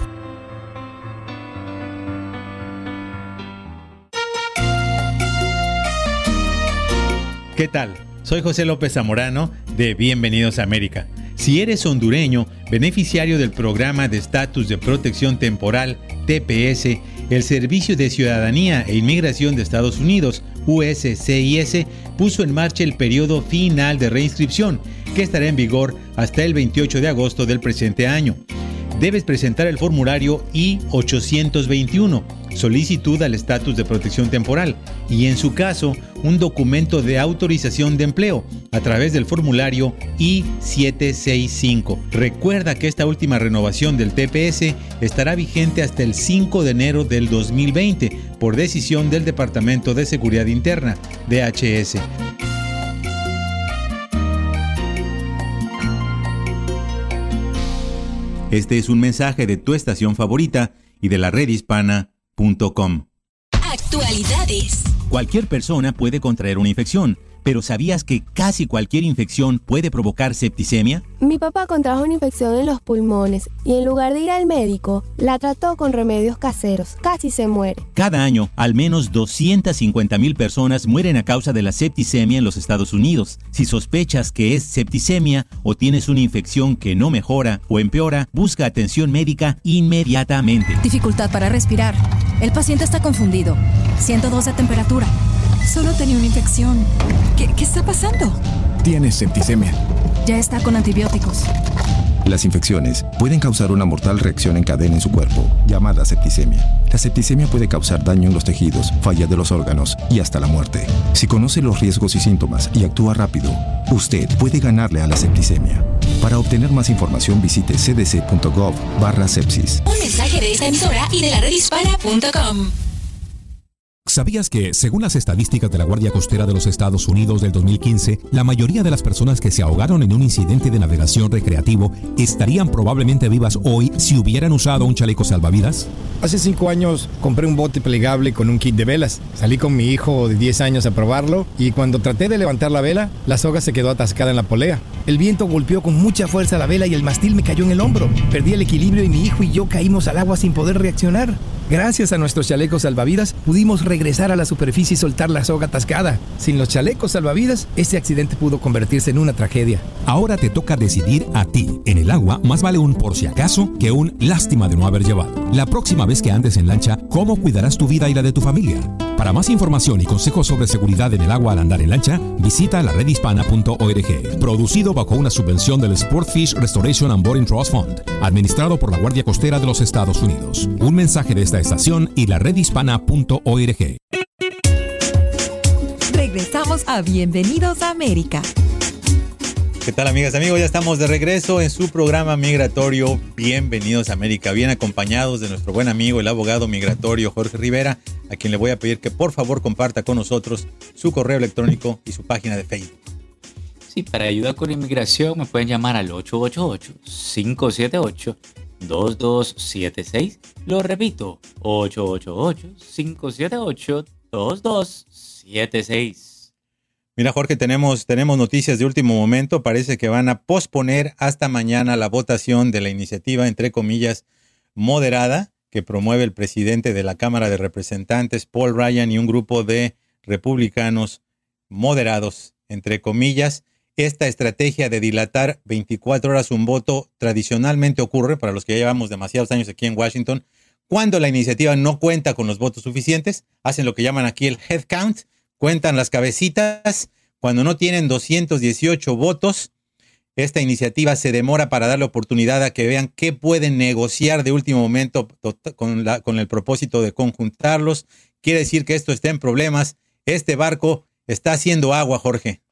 ¿Qué tal? Soy José López Zamorano de Bienvenidos a América. Si eres hondureño, beneficiario del Programa de Estatus de Protección Temporal, T P S, el Servicio de Ciudadanía e Inmigración de Estados Unidos, U S C I S, puso en marcha el periodo final de reinscripción, que estará en vigor hasta el veintiocho de agosto del presente año. Debes presentar el formulario I ochocientos veintiuno, solicitud al estatus de protección temporal, y en su caso, un documento de autorización de empleo a través del formulario I setecientos sesenta y cinco. Recuerda que esta última renovación del T P S estará vigente hasta el cinco de enero del dos mil veinte por decisión del Departamento de Seguridad Interna, D H S. Este es un mensaje de tu estación favorita y de la red hispana punto com. Actualidades. Cualquier persona puede contraer una infección, pero ¿sabías que casi cualquier infección puede provocar septicemia? Mi papá contrajo una infección en los pulmones y en lugar de ir al médico, la trató con remedios caseros. Casi se muere. Cada año, al menos doscientas cincuenta mil personas mueren a causa de la septicemia en los Estados Unidos. Si sospechas que es septicemia o tienes una infección que no mejora o empeora, busca atención médica inmediatamente. Dificultad para respirar. El paciente está confundido. ciento dos de temperatura. Solo tenía una infección. ¿Qué, qué está pasando? Tienes septicemia. Ya está con antibióticos. Las infecciones pueden causar una mortal reacción en cadena en su cuerpo, llamada septicemia. La septicemia puede causar daño en los tejidos, falla de los órganos y hasta la muerte. Si conoce los riesgos y síntomas y actúa rápido, usted puede ganarle a la septicemia. Para obtener más información, visite c d c punto gov barra sepsis. Un mensaje de esta emisora y de la red hispana punto com. ¿Sabías que, según las estadísticas de la Guardia Costera de los Estados Unidos del dos mil quince, la mayoría de las personas que se ahogaron en un incidente de navegación recreativo estarían probablemente vivas hoy si hubieran usado un chaleco salvavidas? Hace cinco años compré un bote plegable con un kit de velas. Salí con mi hijo de diez años a probarlo y cuando traté de levantar la vela, la soga se quedó atascada en la polea. El viento golpeó con mucha fuerza la vela y el mástil me cayó en el hombro. Perdí el equilibrio y mi hijo y yo caímos al agua sin poder reaccionar. Gracias a nuestros chalecos salvavidas, pudimos regresar a la superficie y soltar la soga atascada. Sin los chalecos salvavidas, este accidente pudo convertirse en una tragedia. Ahora te toca decidir a ti. En el agua, más vale un por si acaso que un lástima de no haber llevado. La próxima vez que andes en lancha, ¿cómo cuidarás tu vida y la de tu familia? Para más información y consejos sobre seguridad en el agua al andar en lancha, visita la red hispana punto org. Producido bajo una subvención del Sportfish Restoration and Boating Trust Fund, administrado por la Guardia Costera de los Estados Unidos. Un mensaje de esta estación y la red hispana punto org. Regresamos a Bienvenidos a América. ¿Qué tal, amigas, amigos? Ya estamos de regreso en su programa migratorio Bienvenidos a América, bien acompañados de nuestro buen amigo, el abogado migratorio Jorge Rivera, a quien le voy a pedir que por favor comparta con nosotros su correo electrónico y su página de Facebook. Sí, para ayuda con inmigración me pueden llamar al ocho ocho ocho, cinco siete ocho, dos dos siete seis. Lo repito, ocho ocho ocho, cinco siete ocho, dos dos siete seis. Mira, Jorge, tenemos, tenemos noticias de último momento. Parece que van a posponer hasta mañana la votación de la iniciativa, entre comillas, moderada, que promueve el presidente de la Cámara de Representantes, Paul Ryan, y un grupo de republicanos moderados, entre comillas. Esta estrategia de dilatar veinticuatro horas un voto tradicionalmente ocurre, para los que ya llevamos demasiados años aquí en Washington, cuando la iniciativa no cuenta con los votos suficientes. Hacen lo que llaman aquí el head count, cuentan las cabecitas. Cuando no tienen doscientos dieciocho votos, esta iniciativa se demora para darle oportunidad a que vean qué pueden negociar de último momento con, la, con el propósito de conjuntarlos. Quiere decir que esto está en problemas. Este barco está haciendo agua, Jorge.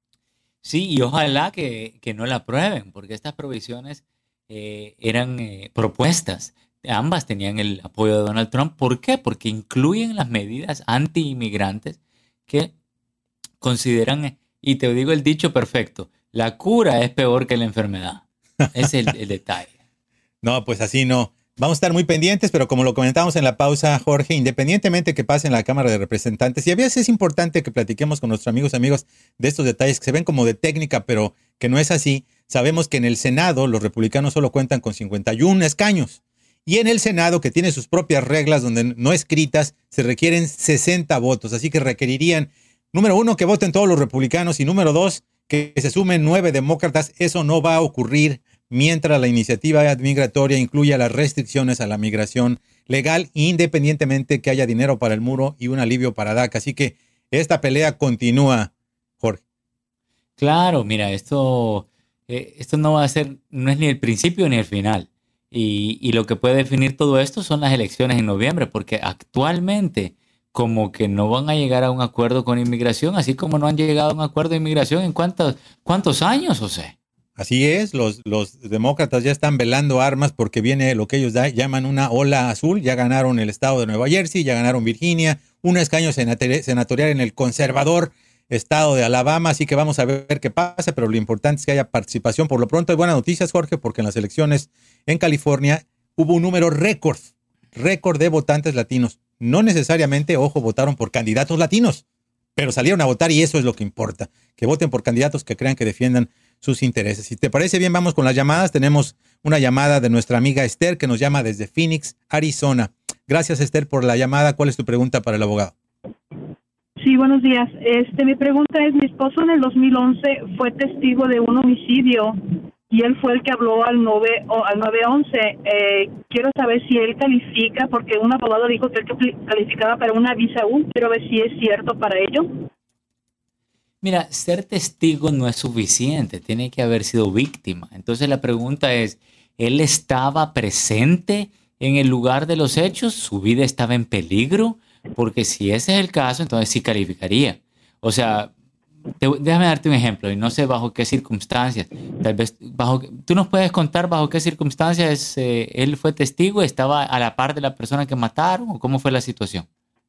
Sí, y ojalá que, que no la aprueben, porque estas provisiones eh, eran eh, propuestas. Ambas tenían el apoyo de Donald Trump. ¿Por qué? Porque incluyen las medidas anti-inmigrantes que consideran, y te digo el dicho perfecto, la cura es peor que la enfermedad. Ese es el, el detalle. No, pues así no. Vamos a estar muy pendientes, pero como lo comentábamos en la pausa, Jorge, independientemente que pase en la Cámara de Representantes, y a veces es importante que platiquemos con nuestros amigos amigos de estos detalles que se ven como de técnica, pero que no es así. Sabemos que en el Senado los republicanos solo cuentan con cincuenta y uno escaños. Y en el Senado, que tiene sus propias reglas donde no escritas, se requieren sesenta votos. Así que requerirían, número uno, que voten todos los republicanos, y número dos, que se sumen nueve demócratas. Eso no va a ocurrir mientras la iniciativa migratoria incluya las restricciones a la migración legal, independientemente que haya dinero para el muro y un alivio para D A C. Así que esta pelea continúa, Jorge. Claro, mira, esto, eh, esto no va a ser, no es ni el principio ni el final. Y, y lo que puede definir todo esto son las elecciones en noviembre, porque actualmente como que no van a llegar a un acuerdo con inmigración, así como no han llegado a un acuerdo de inmigración en cuántos, cuántos años, José. Así es, los, los demócratas ya están velando armas porque viene lo que ellos da, llaman una ola azul. Ya ganaron el estado de Nueva Jersey, ya ganaron Virginia, un escaño senatorial en el conservador estado de Alabama, así que vamos a ver qué pasa, pero lo importante es que haya participación. Por lo pronto hay buenas noticias, Jorge, porque en las elecciones en California hubo un número récord, récord de votantes latinos. No necesariamente, ojo, votaron por candidatos latinos, pero salieron a votar y eso es lo que importa, que voten por candidatos que crean que defiendan sus intereses. Si te parece bien, vamos con las llamadas. Tenemos una llamada de nuestra amiga Esther, que nos llama desde Phoenix, Arizona. Gracias, Esther, por la llamada. ¿Cuál es tu pregunta para el abogado? Sí, buenos días. Este, mi pregunta es, mi esposo en el dos mil once fue testigo de un homicidio y él fue el que habló al nueve once. Eh, quiero saber si él califica, porque un abogado dijo que él calificaba para una visa U. Quiero ver si es cierto para ello. Mira, ser testigo no es suficiente, tiene que haber sido víctima. Entonces la pregunta es, ¿él estaba presente en el lugar de los hechos? ¿Su vida estaba en peligro? Porque si ese es el caso, entonces sí calificaría. O sea, te, déjame darte un ejemplo, y no sé bajo qué circunstancias. Tal vez, bajo, ¿tú nos puedes contar bajo qué circunstancias eh, él fue testigo? ¿Estaba a la par de la persona que mataron o cómo fue la situación?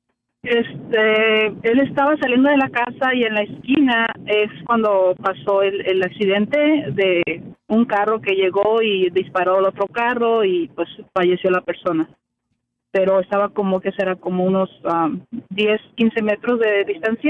Este, él estaba saliendo de la casa y en la esquina es cuando pasó el, el accidente de un carro que llegó y disparó al otro carro y pues falleció la persona. Pero estaba como que será como unos um, diez, quince metros de distancia.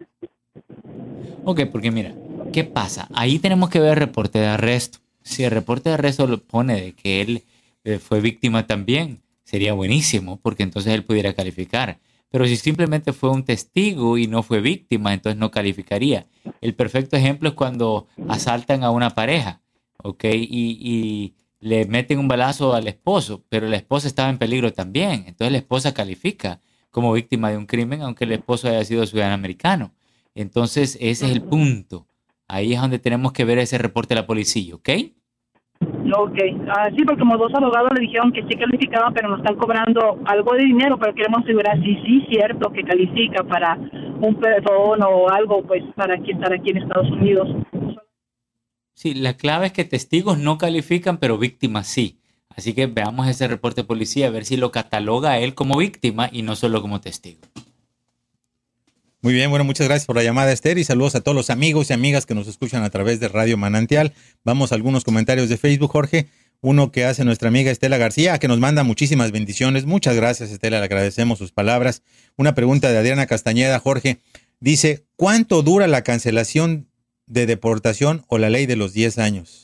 Ok, porque mira, ¿qué pasa? Ahí tenemos que ver el reporte de arresto. Si el reporte de arresto lo pone de que él eh, fue víctima también, sería buenísimo, porque entonces él pudiera calificar. Pero si simplemente fue un testigo y no fue víctima, entonces no calificaría. El perfecto ejemplo es cuando asaltan a una pareja, ¿ok? Y, y le meten un balazo al esposo, pero la esposa estaba en peligro también. Entonces la esposa califica como víctima de un crimen, aunque el esposo haya sido ciudadano americano. Entonces ese es el punto. Ahí es donde tenemos que ver ese reporte de la policía, ¿ok? Ok, ah, sí, porque como dos abogados le dijeron que sí calificaba, pero nos están cobrando algo de dinero, pero queremos asegurar si sí, cierto, que califica para un perdón o algo, pues, para aquí, estar aquí en Estados Unidos. Sí, la clave es que testigos no califican, pero víctimas sí. Así que veamos ese reporte de policía, a ver si lo cataloga a él como víctima y no solo como testigo. Muy bien, bueno, muchas gracias por la llamada, Esther, y saludos a todos los amigos y amigas que nos escuchan a través de Radio Manantial. Vamos a algunos comentarios de Facebook, Jorge. Uno que hace nuestra amiga Estela García, que nos manda muchísimas bendiciones. Muchas gracias, Estela, le agradecemos sus palabras. Una pregunta de Adriana Castañeda, Jorge. Dice, ¿cuánto dura la cancelación de deportación o la ley de los diez años?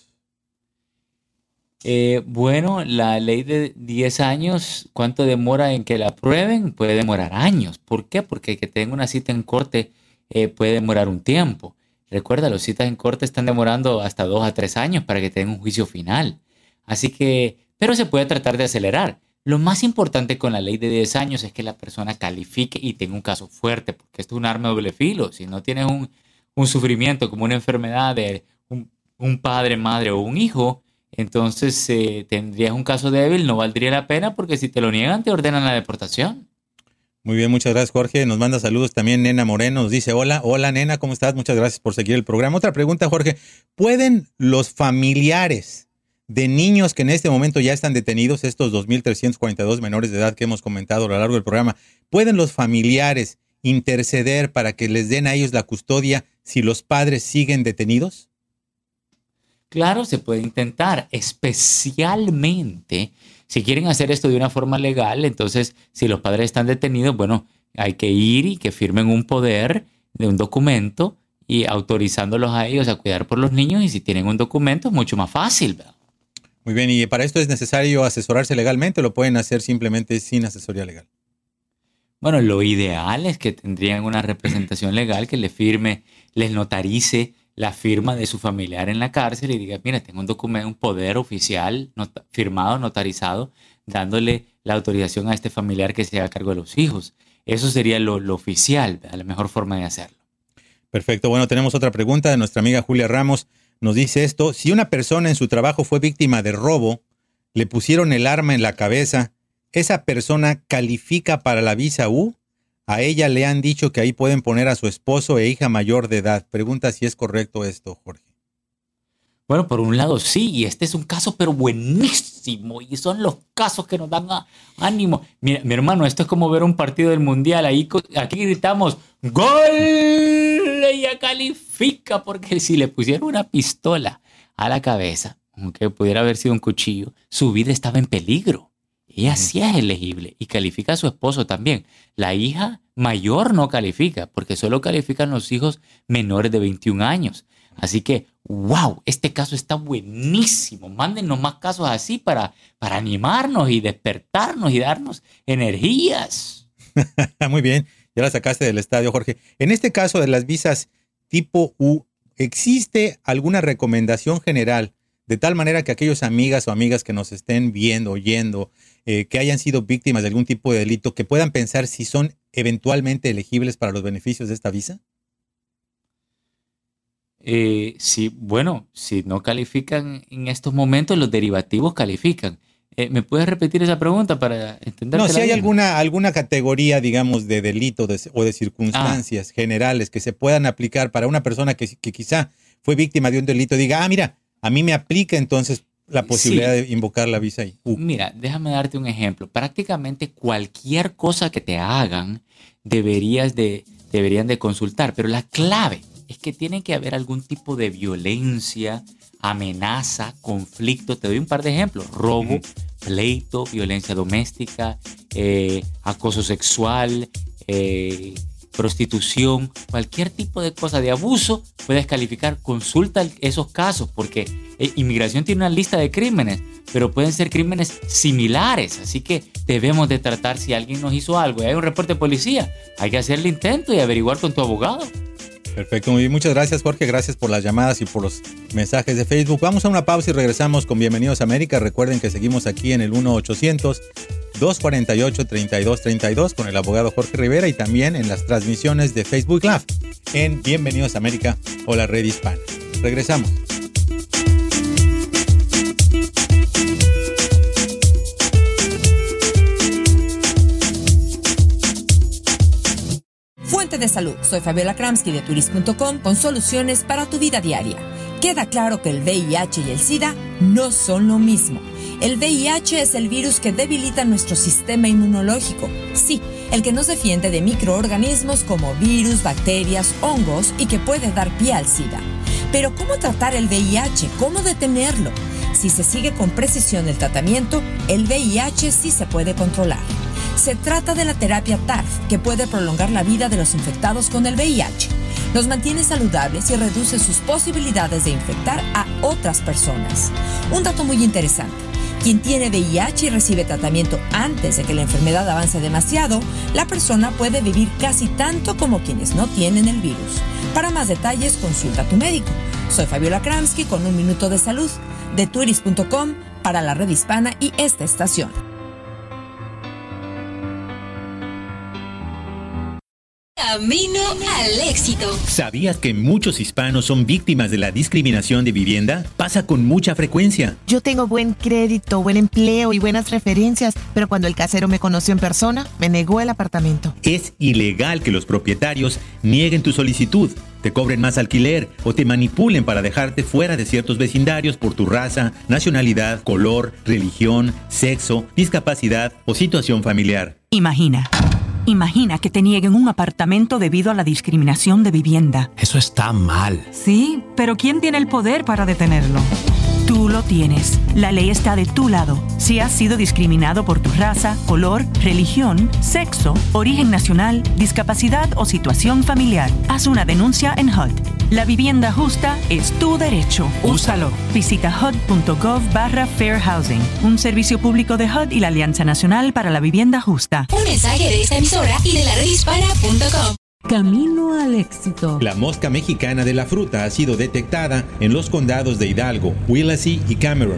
Eh, bueno, la ley de diez años, ¿cuánto demora en que la aprueben? Puede demorar años. ¿Por qué? Porque que tenga una cita en corte eh, puede demorar un tiempo. Recuerda, las citas en corte están demorando hasta dos a tres años para que tenga un juicio final. Así que, pero se puede tratar de acelerar. Lo más importante con la ley de diez años es que la persona califique y tenga un caso fuerte, porque esto es un arma de doble filo. Si no tienes un, un sufrimiento como una enfermedad de un, un padre, madre o un hijo, entonces eh, tendrías un caso débil, no valdría la pena porque si te lo niegan te ordenan la deportación. Muy bien, muchas gracias, Jorge. Nos manda saludos también Nena Moreno, nos dice hola, hola Nena, ¿cómo estás? Muchas gracias por seguir el programa. Otra pregunta, Jorge, ¿pueden los familiares de niños que en este momento ya están detenidos, estos dos mil trescientos cuarenta y dos menores de edad que hemos comentado a lo largo del programa, pueden los familiares interceder para que les den a ellos la custodia si los padres siguen detenidos? Claro, se puede intentar, especialmente si quieren hacer esto de una forma legal. Entonces, si los padres están detenidos, bueno, hay que ir y que firmen un poder de un documento y autorizándolos a ellos a cuidar por los niños. Y si tienen un documento, es mucho más fácil, ¿verdad? Muy bien, ¿y para esto es necesario asesorarse legalmente o lo pueden hacer simplemente sin asesoría legal? Bueno, lo ideal es que tendrían una representación legal que les firme, les notarice la firma de su familiar en la cárcel y diga, mira, tengo un documento, un poder oficial not- firmado, notarizado, dándole la autorización a este familiar que se haga cargo de los hijos. Eso sería lo, lo oficial, ¿verdad? La mejor forma de hacerlo. Perfecto. Bueno, tenemos otra pregunta de nuestra amiga Julia Ramos. Nos dice esto, si una persona en su trabajo fue víctima de robo, le pusieron el arma en la cabeza, ¿esa persona califica para la visa U? A ella le han dicho que ahí pueden poner a su esposo e hija mayor de edad. Pregunta si es correcto esto, Jorge. Bueno, por un lado sí, y este es un caso pero buenísimo, y son los casos que nos dan a, ánimo. Mira, mi hermano, esto es como ver un partido del Mundial. Ahí, aquí gritamos, ¡gol! Ella califica, porque si le pusieron una pistola a la cabeza, aunque pudiera haber sido un cuchillo, su vida estaba en peligro. Ella sí es elegible y califica a su esposo también. La hija mayor no califica porque solo califican los hijos menores de veintiún años. Así que, wow, este caso está buenísimo. Mándennos más casos así para, para animarnos y despertarnos y darnos energías. Muy bien, ya la sacaste del estadio, Jorge. En este caso de las visas tipo U, ¿existe alguna recomendación general de tal manera que aquellas amigas o amigas que nos estén viendo, oyendo, eh, que hayan sido víctimas de algún tipo de delito, que puedan pensar si son eventualmente elegibles para los beneficios de esta visa? Eh, sí, bueno, si no califican en estos momentos, los derivativos califican. Eh, ¿Me puedes repetir esa pregunta para entender? No, si hay alguna, alguna categoría, digamos, de delito de, o de circunstancias ah. generales que se puedan aplicar para una persona que, que quizá fue víctima de un delito, diga, ah, mira, a mí me aplica entonces la posibilidad sí. de invocar la visa ahí. Uh. Mira, déjame darte un ejemplo. Prácticamente cualquier cosa que te hagan deberías de, deberían de consultar, pero la clave es que tiene que haber algún tipo de violencia, amenaza, conflicto. Te doy un par de ejemplos. Robo, uh-huh. pleito, violencia doméstica, eh, acoso sexual, eh, prostitución, cualquier tipo de cosa de abuso puedes calificar. Consulta esos casos porque eh, inmigración tiene una lista de crímenes, pero pueden ser crímenes similares, así que debemos de tratar si alguien nos hizo algo y hay un reporte de policía, hay que hacer el intento y averiguar con tu abogado. Perfecto, muy bien. Muchas gracias, Jorge. Gracias por las llamadas y por los mensajes de Facebook. Vamos a una pausa y regresamos con Bienvenidos a América. Recuerden que seguimos aquí en el uno ochocientos, dos cuarenta y ocho, treinta y dos treinta y dos con el abogado Jorge Rivera y también en las transmisiones de Facebook Live en Bienvenidos a América o la Red Hispana. Regresamos. fuente de salud. Soy Fabiola Kramsky de Turis punto com con soluciones para tu vida diaria. Queda claro que el V I H y el SIDA no son lo mismo. El V I H es el virus que debilita nuestro sistema inmunológico. Sí, el que nos defiende de microorganismos como virus, bacterias, hongos y que puede dar pie al SIDA. Pero ¿cómo tratar el V I H? ¿Cómo detenerlo? Si se sigue con precisión el tratamiento, el V I H sí se puede controlar. Se trata de la terapia T A R F, que puede prolongar la vida de los infectados con el V I H. Los mantiene saludables y reduce sus posibilidades de infectar a otras personas. Un dato muy interesante. Quien tiene V I H y recibe tratamiento antes de que la enfermedad avance demasiado, la persona puede vivir casi tanto como quienes no tienen el virus. Para más detalles, consulta a tu médico. Soy Fabiola Kramsky con Un Minuto de Salud, de Turis punto com, para la red hispana y esta estación. Camino al éxito. ¿Sabías que muchos hispanos son víctimas de la discriminación de vivienda? Pasa con mucha frecuencia. Yo tengo buen crédito, buen empleo y buenas referencias, pero cuando el casero me conoció en persona, me negó el apartamento. Es ilegal que los propietarios nieguen tu solicitud, te cobren más alquiler o te manipulen para dejarte fuera de ciertos vecindarios por tu raza, nacionalidad, color, religión, sexo, discapacidad o situación familiar. Imagina. Imagina que te nieguen un apartamento debido a la discriminación de vivienda. Eso está mal. Sí, pero ¿quién tiene el poder para detenerlo? Tú lo tienes. La ley está de tu lado. Si has sido discriminado por tu raza, color, religión, sexo, origen nacional, discapacidad o situación familiar, haz una denuncia en H U D. La vivienda justa es tu derecho. Úsalo. Visita H U D punto gov barra Fair Housing, un servicio público de H U D y la Alianza Nacional para la Vivienda Justa. Un mensaje de esta emisora y de la red hispana punto com. Camino al éxito. La mosca mexicana de la fruta ha sido detectada en los condados de Hidalgo, Willacy y Cameron.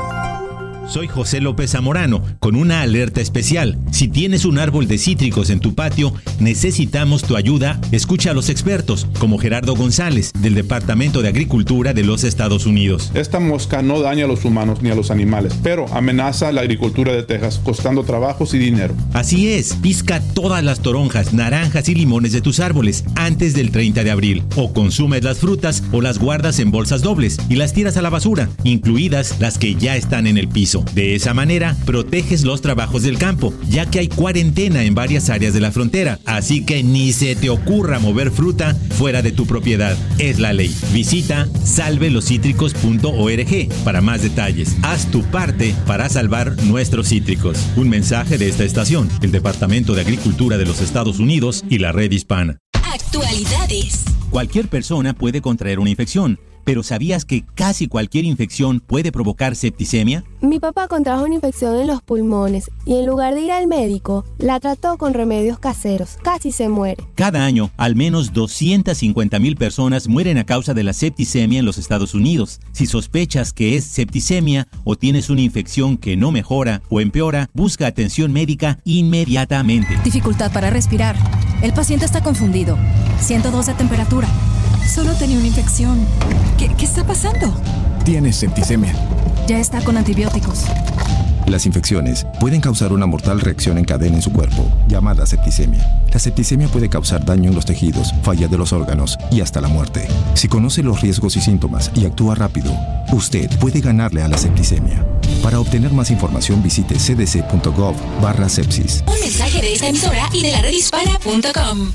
Soy José López Zamorano, con una alerta especial. Si tienes un árbol de cítricos en tu patio, necesitamos tu ayuda. Escucha a los expertos, como Gerardo González, del Departamento de Agricultura de los Estados Unidos. Esta mosca no daña a los humanos ni a los animales, pero amenaza la agricultura de Texas, costando trabajos y dinero. Así es, pisca todas las toronjas, naranjas y limones de tus árboles antes del treinta de abril. O consumes las frutas o las guardas en bolsas dobles y las tiras a la basura, incluidas las que ya están en el piso. De esa manera, proteges los trabajos del campo, ya que hay cuarentena en varias áreas de la frontera, así que ni se te ocurra mover fruta fuera de tu propiedad. Es la ley. Visita salve los cítricos punto org para más detalles. Haz tu parte para salvar nuestros cítricos. Un mensaje de esta estación, el Departamento de Agricultura de los Estados Unidos y la red hispana. Actualidades. Cualquier persona puede contraer una infección, pero ¿sabías que casi cualquier infección puede provocar septicemia? Mi papá contrajo una infección en los pulmones y en lugar de ir al médico, la trató con remedios caseros. Casi se muere. Cada año, al menos doscientas cincuenta mil personas mueren a causa de la septicemia en los Estados Unidos. Si sospechas que es septicemia o tienes una infección que no mejora o empeora, busca atención médica inmediatamente. Dificultad para respirar. El paciente está confundido. ciento dos de temperatura. Solo tenía una infección. ¿Qué, qué está pasando? Tienes septicemia. Ya está con antibióticos. Las infecciones pueden causar una mortal reacción en cadena en su cuerpo, llamada septicemia. La septicemia puede causar daño en los tejidos, falla de los órganos y hasta la muerte. Si conoce los riesgos y síntomas y actúa rápido, usted puede ganarle a la septicemia. Para obtener más información, visite c d c punto gov barra sepsis. Un mensaje de esta emisora y de la red hispana punto com.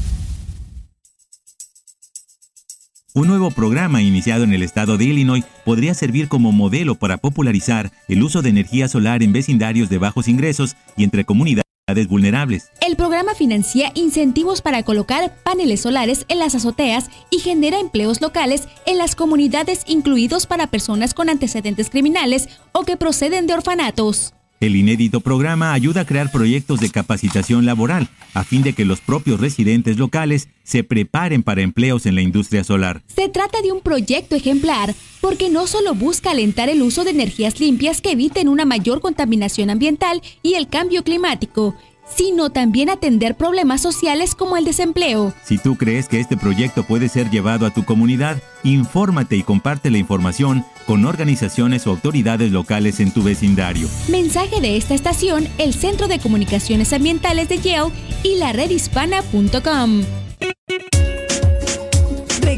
Un nuevo programa iniciado en el estado de Illinois podría servir como modelo para popularizar el uso de energía solar en vecindarios de bajos ingresos y entre comunidades vulnerables. El programa financia incentivos para colocar paneles solares en las azoteas y genera empleos locales en las comunidades, incluidos para personas con antecedentes criminales o que proceden de orfanatos. El inédito programa ayuda a crear proyectos de capacitación laboral a fin de que los propios residentes locales se preparen para empleos en la industria solar. Se trata de un proyecto ejemplar porque no solo busca alentar el uso de energías limpias que eviten una mayor contaminación ambiental y el cambio climático, sino también atender problemas sociales como el desempleo. Si tú crees que este proyecto puede ser llevado a tu comunidad, infórmate y comparte la información con organizaciones o autoridades locales en tu vecindario. Mensaje de esta estación, el Centro de Comunicaciones Ambientales de Yale y la red hispana punto com.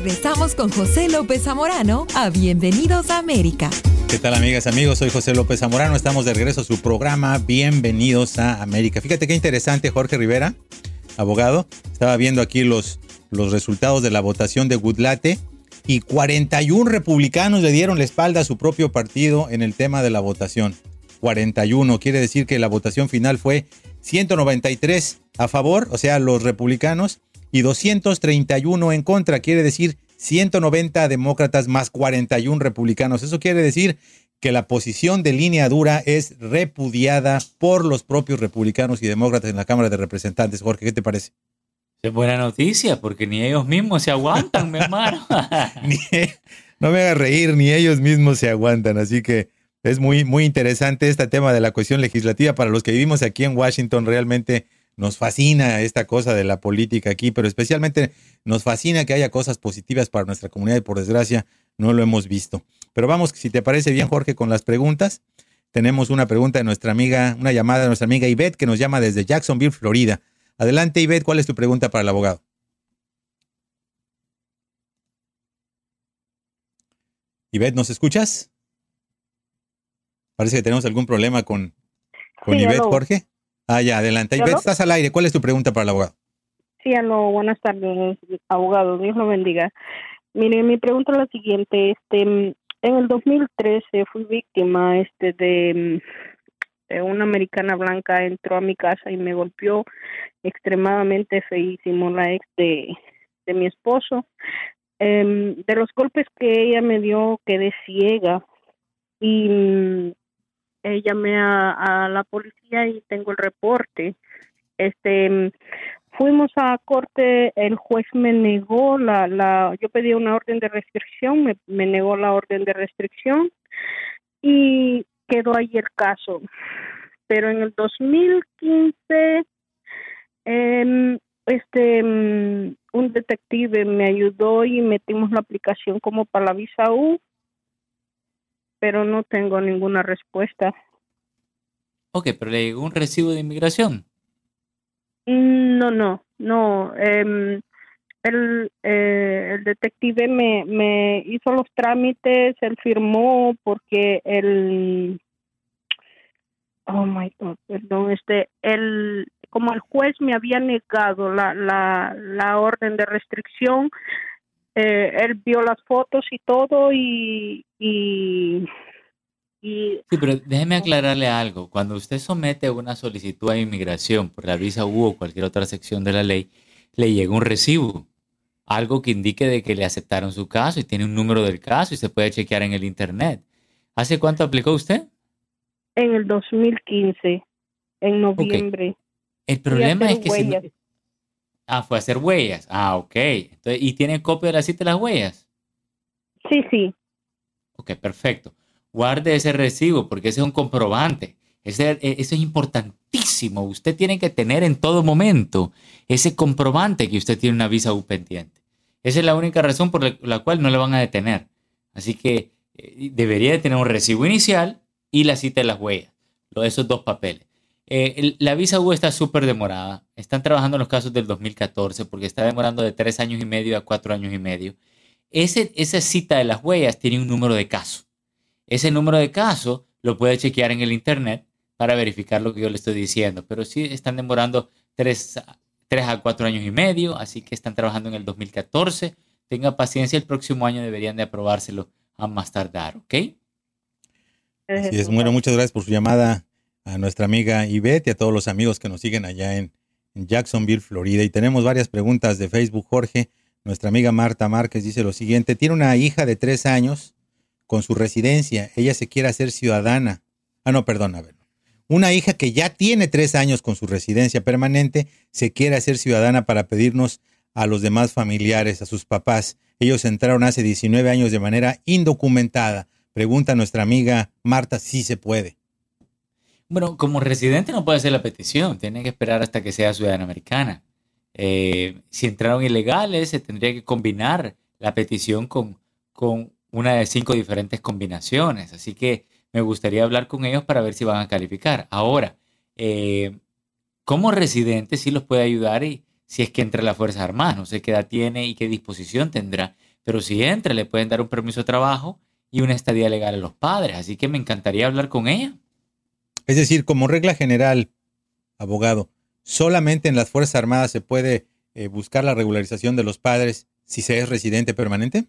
Regresamos con José López Zamorano a Bienvenidos a América. ¿Qué tal, amigas, amigos? Soy José López Zamorano. Estamos de regreso a su programa Bienvenidos a América. Fíjate qué interesante, Jorge Rivera, abogado. Estaba viendo aquí los, los resultados de la votación de Gudlate y cuarenta y uno republicanos le dieron la espalda a su propio partido en el tema de la votación. cuarenta y uno, quiere decir que la votación final fue ciento noventa y tres a favor, o sea, los republicanos, y doscientos treinta y uno en contra, quiere decir ciento noventa demócratas más cuarenta y uno republicanos. Eso quiere decir que la posición de línea dura es repudiada por los propios republicanos y demócratas en la Cámara de Representantes. Jorge, ¿qué te parece? Es buena noticia, porque ni ellos mismos se aguantan, mi hermano. Ni, no me hagas reír, ni ellos mismos se aguantan, así que es muy, muy interesante este tema de la cuestión legislativa. Para los que vivimos aquí en Washington, realmente nos fascina esta cosa de la política aquí, pero especialmente nos fascina que haya cosas positivas para nuestra comunidad y por desgracia no lo hemos visto. Pero vamos, si te parece bien, Jorge, con las preguntas. Tenemos una pregunta de nuestra amiga, una llamada de nuestra amiga Ivette, que nos llama desde Jacksonville, Florida. Adelante, Ivette, ¿cuál es tu pregunta para el abogado? Ivette, ¿nos escuchas? Parece que tenemos algún problema con, con sí, Ivette, hello. Jorge. Ah, ya, adelante. ¿Hello? Ivette, estás al aire. ¿Cuál es tu pregunta para el abogado? Sí, aló, buenas tardes, abogado, Dios lo bendiga. Mire, mi pregunta es la siguiente, este, en el dos mil trece fui víctima este de, de una americana blanca, entró a mi casa y me golpeó extremadamente feísimo, la ex de, de mi esposo. Eh, de los golpes que ella me dio, quedé ciega y mm, eh, llamé a, a la policía y tengo el reporte. Este, fuimos a corte, el juez me negó la, la, yo pedí una orden de restricción, me, me negó la orden de restricción y quedó ahí el caso. Pero en el dos mil quince, eh, este, um, un detective me ayudó y metimos la aplicación como para la visa U, pero no tengo ninguna respuesta. Ok, pero le llegó un recibo de inmigración. No, no, no. Eh, el, eh, el detective me, me hizo los trámites, él firmó porque el, oh my God, perdón, este, el, como el juez me había negado la, la, la orden de restricción, eh, él vio las fotos y todo y, y Y, sí, pero déjeme aclararle algo. Cuando usted somete una solicitud a inmigración por la visa U o cualquier otra sección de la ley, le llega un recibo, algo que indique de que le aceptaron su caso y tiene un número del caso y se puede chequear en el internet. ¿Hace cuánto aplicó usted? En el dos mil quince, en noviembre. Okay. El problema es que si no... Ah, fue a hacer huellas. Ah, ok. Entonces, ¿y tiene copia de la cita de las huellas? Sí, sí. Ok, perfecto. Guarde ese recibo porque ese es un comprobante. Ese, eso es importantísimo. Usted tiene que tener en todo momento ese comprobante que usted tiene una visa U pendiente. Esa es la única razón por la, la cual no le van a detener. Así que eh, debería de tener un recibo inicial y la cita de las huellas. Esos dos papeles. Eh, el, la visa U está súper demorada. Están trabajando en los casos del dos mil catorce porque está demorando de tres años y medio a cuatro años y medio. Ese, esa cita de las huellas tiene un número de caso. Ese número de caso lo puede chequear en el internet para verificar lo que yo le estoy diciendo. Pero sí están demorando tres a cuatro años y medio, así que están trabajando en el dos mil catorce. Tenga paciencia, el próximo año deberían de aprobárselo a más tardar, ¿ok? Así es, bueno, muchas gracias por su llamada a nuestra amiga Ivette y a todos los amigos que nos siguen allá en, en Jacksonville, Florida. Y tenemos varias preguntas de Facebook, Jorge. Nuestra amiga Marta Márquez dice lo siguiente: tiene una hija de tres años con su residencia, ella se quiere hacer ciudadana. Ah, no, perdón, a ver. Una hija que ya tiene tres años con su residencia permanente, se quiere hacer ciudadana para pedirnos a los demás familiares, a sus papás. Ellos entraron hace diecinueve años de manera indocumentada. Pregunta nuestra amiga Marta si se puede. Bueno, como residente no puede hacer la petición, tiene que esperar hasta que sea ciudadana americana. Eh, si entraron ilegales, se tendría que combinar la petición con, con una de cinco diferentes combinaciones. Así que me gustaría hablar con ellos para ver si van a calificar. Ahora, eh, como residente sí los puede ayudar y si es que entra a las Fuerzas Armadas. No sé qué edad tiene y qué disposición tendrá, pero si entra le pueden dar un permiso de trabajo y una estadía legal a los padres. Así que me encantaría hablar con ella. Es decir, como regla general, abogado, solamente en las Fuerzas Armadas se puede eh, buscar la regularización de los padres si se es residente permanente.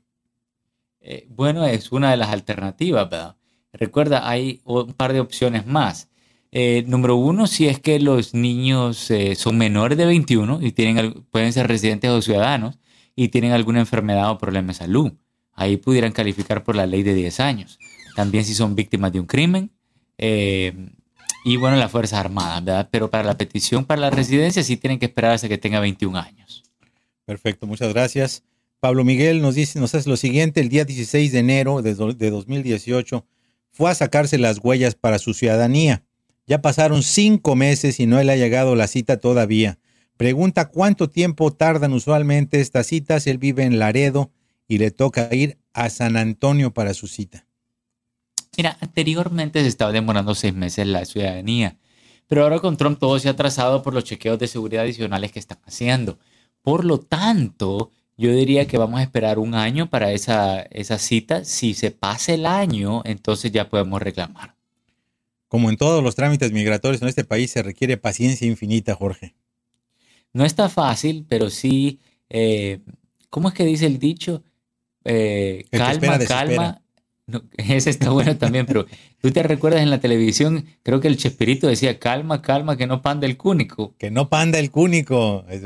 Eh, bueno, es una de las alternativas, ¿verdad? Recuerda, hay un par de opciones más. Eh, número uno, si es que los niños eh, son menores de veintiuno y tienen, pueden ser residentes o ciudadanos y tienen alguna enfermedad o problema de salud. Ahí pudieran calificar por la ley de diez años. También si son víctimas de un crimen. Eh, y bueno, las Fuerzas Armadas, ¿verdad? Pero para la petición para la residencia sí tienen que esperar hasta que tenga veintiún años. Perfecto, muchas gracias. Pablo Miguel nos dice, nos hace lo siguiente: el día dieciséis de enero de, de dos mil dieciocho fue a sacarse las huellas para su ciudadanía. Ya pasaron cinco meses y no le ha llegado la cita todavía. Pregunta cuánto tiempo tardan usualmente estas citas. Él vive en Laredo y le toca ir a San Antonio para su cita. Mira, anteriormente se estaba demorando seis meses la ciudadanía, pero ahora con Trump todo se ha atrasado por los chequeos de seguridad adicionales que están haciendo. Por lo tanto, yo diría que vamos a esperar un año para esa, esa cita. Si se pasa el año, entonces ya podemos reclamar. Como en todos los trámites migratorios en este país, se requiere paciencia infinita, Jorge. No está fácil, pero sí, eh, ¿cómo es que dice el dicho? Eh, calma, espera, calma. No, ese está bueno también, pero tú te recuerdas en la televisión, creo que el Chespirito decía, calma, calma, que no panda el cúnico. Que no panda el cúnico, es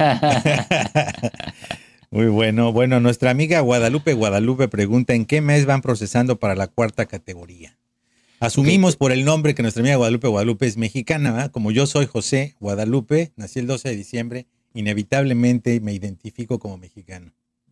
verdad. Muy bueno. Bueno, nuestra amiga Guadalupe Guadalupe pregunta, ¿en qué mes van procesando para la cuarta categoría? Asumimos por el nombre que nuestra amiga Guadalupe Guadalupe es mexicana, ¿verdad? Como yo soy José Guadalupe, nací el doce de diciembre, inevitablemente me identifico como mexicano.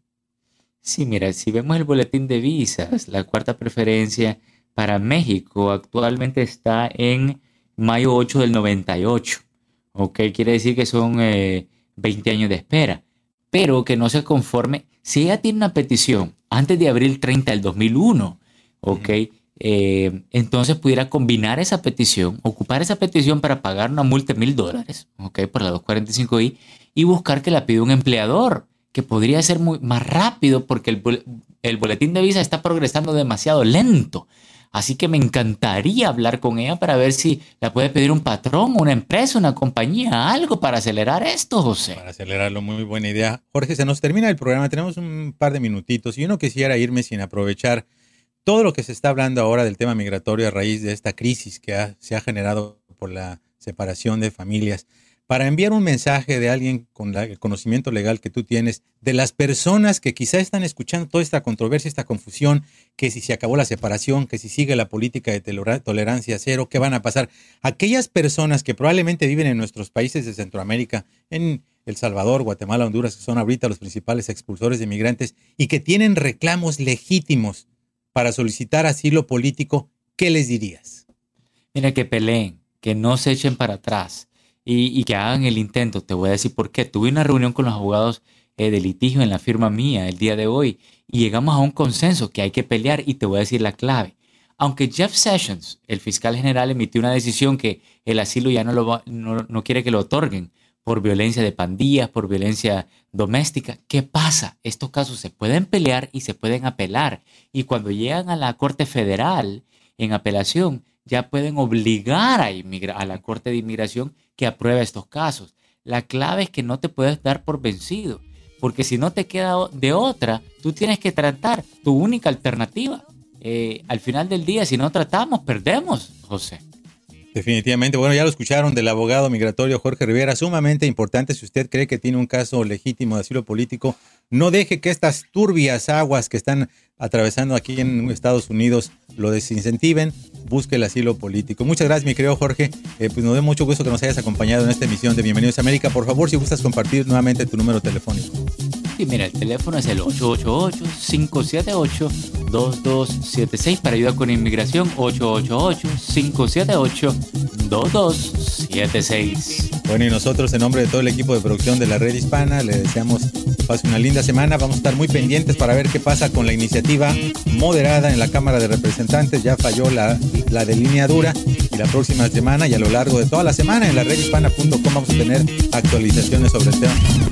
Sí, mira, si vemos el boletín de visas, la cuarta preferencia para México actualmente está en mayo ocho del noventa y ocho. Ok, quiere decir que son eh, veinte años de espera, pero que no se conforme. Si ella tiene una petición antes de abril treinta del dos mil uno, ok, uh-huh. Eh, entonces pudiera combinar esa petición, ocupar esa petición para pagar una multa de mil dólares, okay, por la doscientos cuarenta y cinco I y buscar que la pida un empleador, que podría ser muy, más rápido porque el, el boletín de visa está progresando demasiado lento. Así que me encantaría hablar con ella para ver si la puede pedir un patrón, una empresa, una compañía, algo para acelerar esto, José. Para acelerarlo, muy buena idea. Jorge, se nos termina el programa, tenemos un par de minutitos y yo no quisiera irme sin aprovechar todo lo que se está hablando ahora del tema migratorio a raíz de esta crisis que ha, se ha generado por la separación de familias, para enviar un mensaje de alguien con la, el conocimiento legal que tú tienes, de las personas que quizá están escuchando toda esta controversia, esta confusión, que si se acabó la separación, que si sigue la política de tolerancia cero, ¿qué van a pasar? Aquellas personas que probablemente viven en nuestros países de Centroamérica, en El Salvador, Guatemala, Honduras, que son ahorita los principales expulsores de migrantes y que tienen reclamos legítimos para solicitar asilo político, ¿qué les dirías? Mira, que peleen, que no se echen para atrás y, y que hagan el intento. Te voy a decir por qué. Tuve una reunión con los abogados eh, de litigio en la firma mía el día de hoy y llegamos a un consenso que hay que pelear y te voy a decir la clave. Aunque Jeff Sessions, el fiscal general, emitió una decisión que el asilo ya no, lo va, no, no quiere que lo otorguen por violencia de pandillas, por violencia doméstica. ¿Qué pasa? Estos casos se pueden pelear y se pueden apelar. Y cuando llegan a la Corte Federal en apelación, ya pueden obligar a, inmigra- a la Corte de Inmigración que apruebe estos casos. La clave es que no te puedes dar por vencido, porque si no te queda de otra, tú tienes que tratar tu única alternativa. Eh, al final del día, si no tratamos, perdemos, José. Definitivamente. Bueno, ya lo escucharon del abogado migratorio Jorge Rivera. Sumamente importante, si usted cree que tiene un caso legítimo de asilo político, no deje que estas turbias aguas que están atravesando aquí en Estados Unidos lo desincentiven. Busque el asilo político. Muchas gracias, mi querido Jorge. Eh, pues nos da mucho gusto que nos hayas acompañado en esta emisión de Bienvenidos a América. Por favor, si gustas compartir nuevamente tu número telefónico. Sí, mira, el teléfono es el ocho ocho ocho, cinco siete ocho, dos dos siete seis para ayuda con inmigración. Ocho ocho ocho, cinco siete ocho, dos dos siete seis. Bueno, y nosotros en nombre de todo el equipo de producción de la Red Hispana le deseamos que pase una linda semana. Vamos a estar muy pendientes para ver qué pasa con la iniciativa moderada en la Cámara de Representantes. Ya falló la, la delineadura y la próxima semana y a lo largo de toda la semana en la red hispana punto com vamos a tener actualizaciones sobre el tema.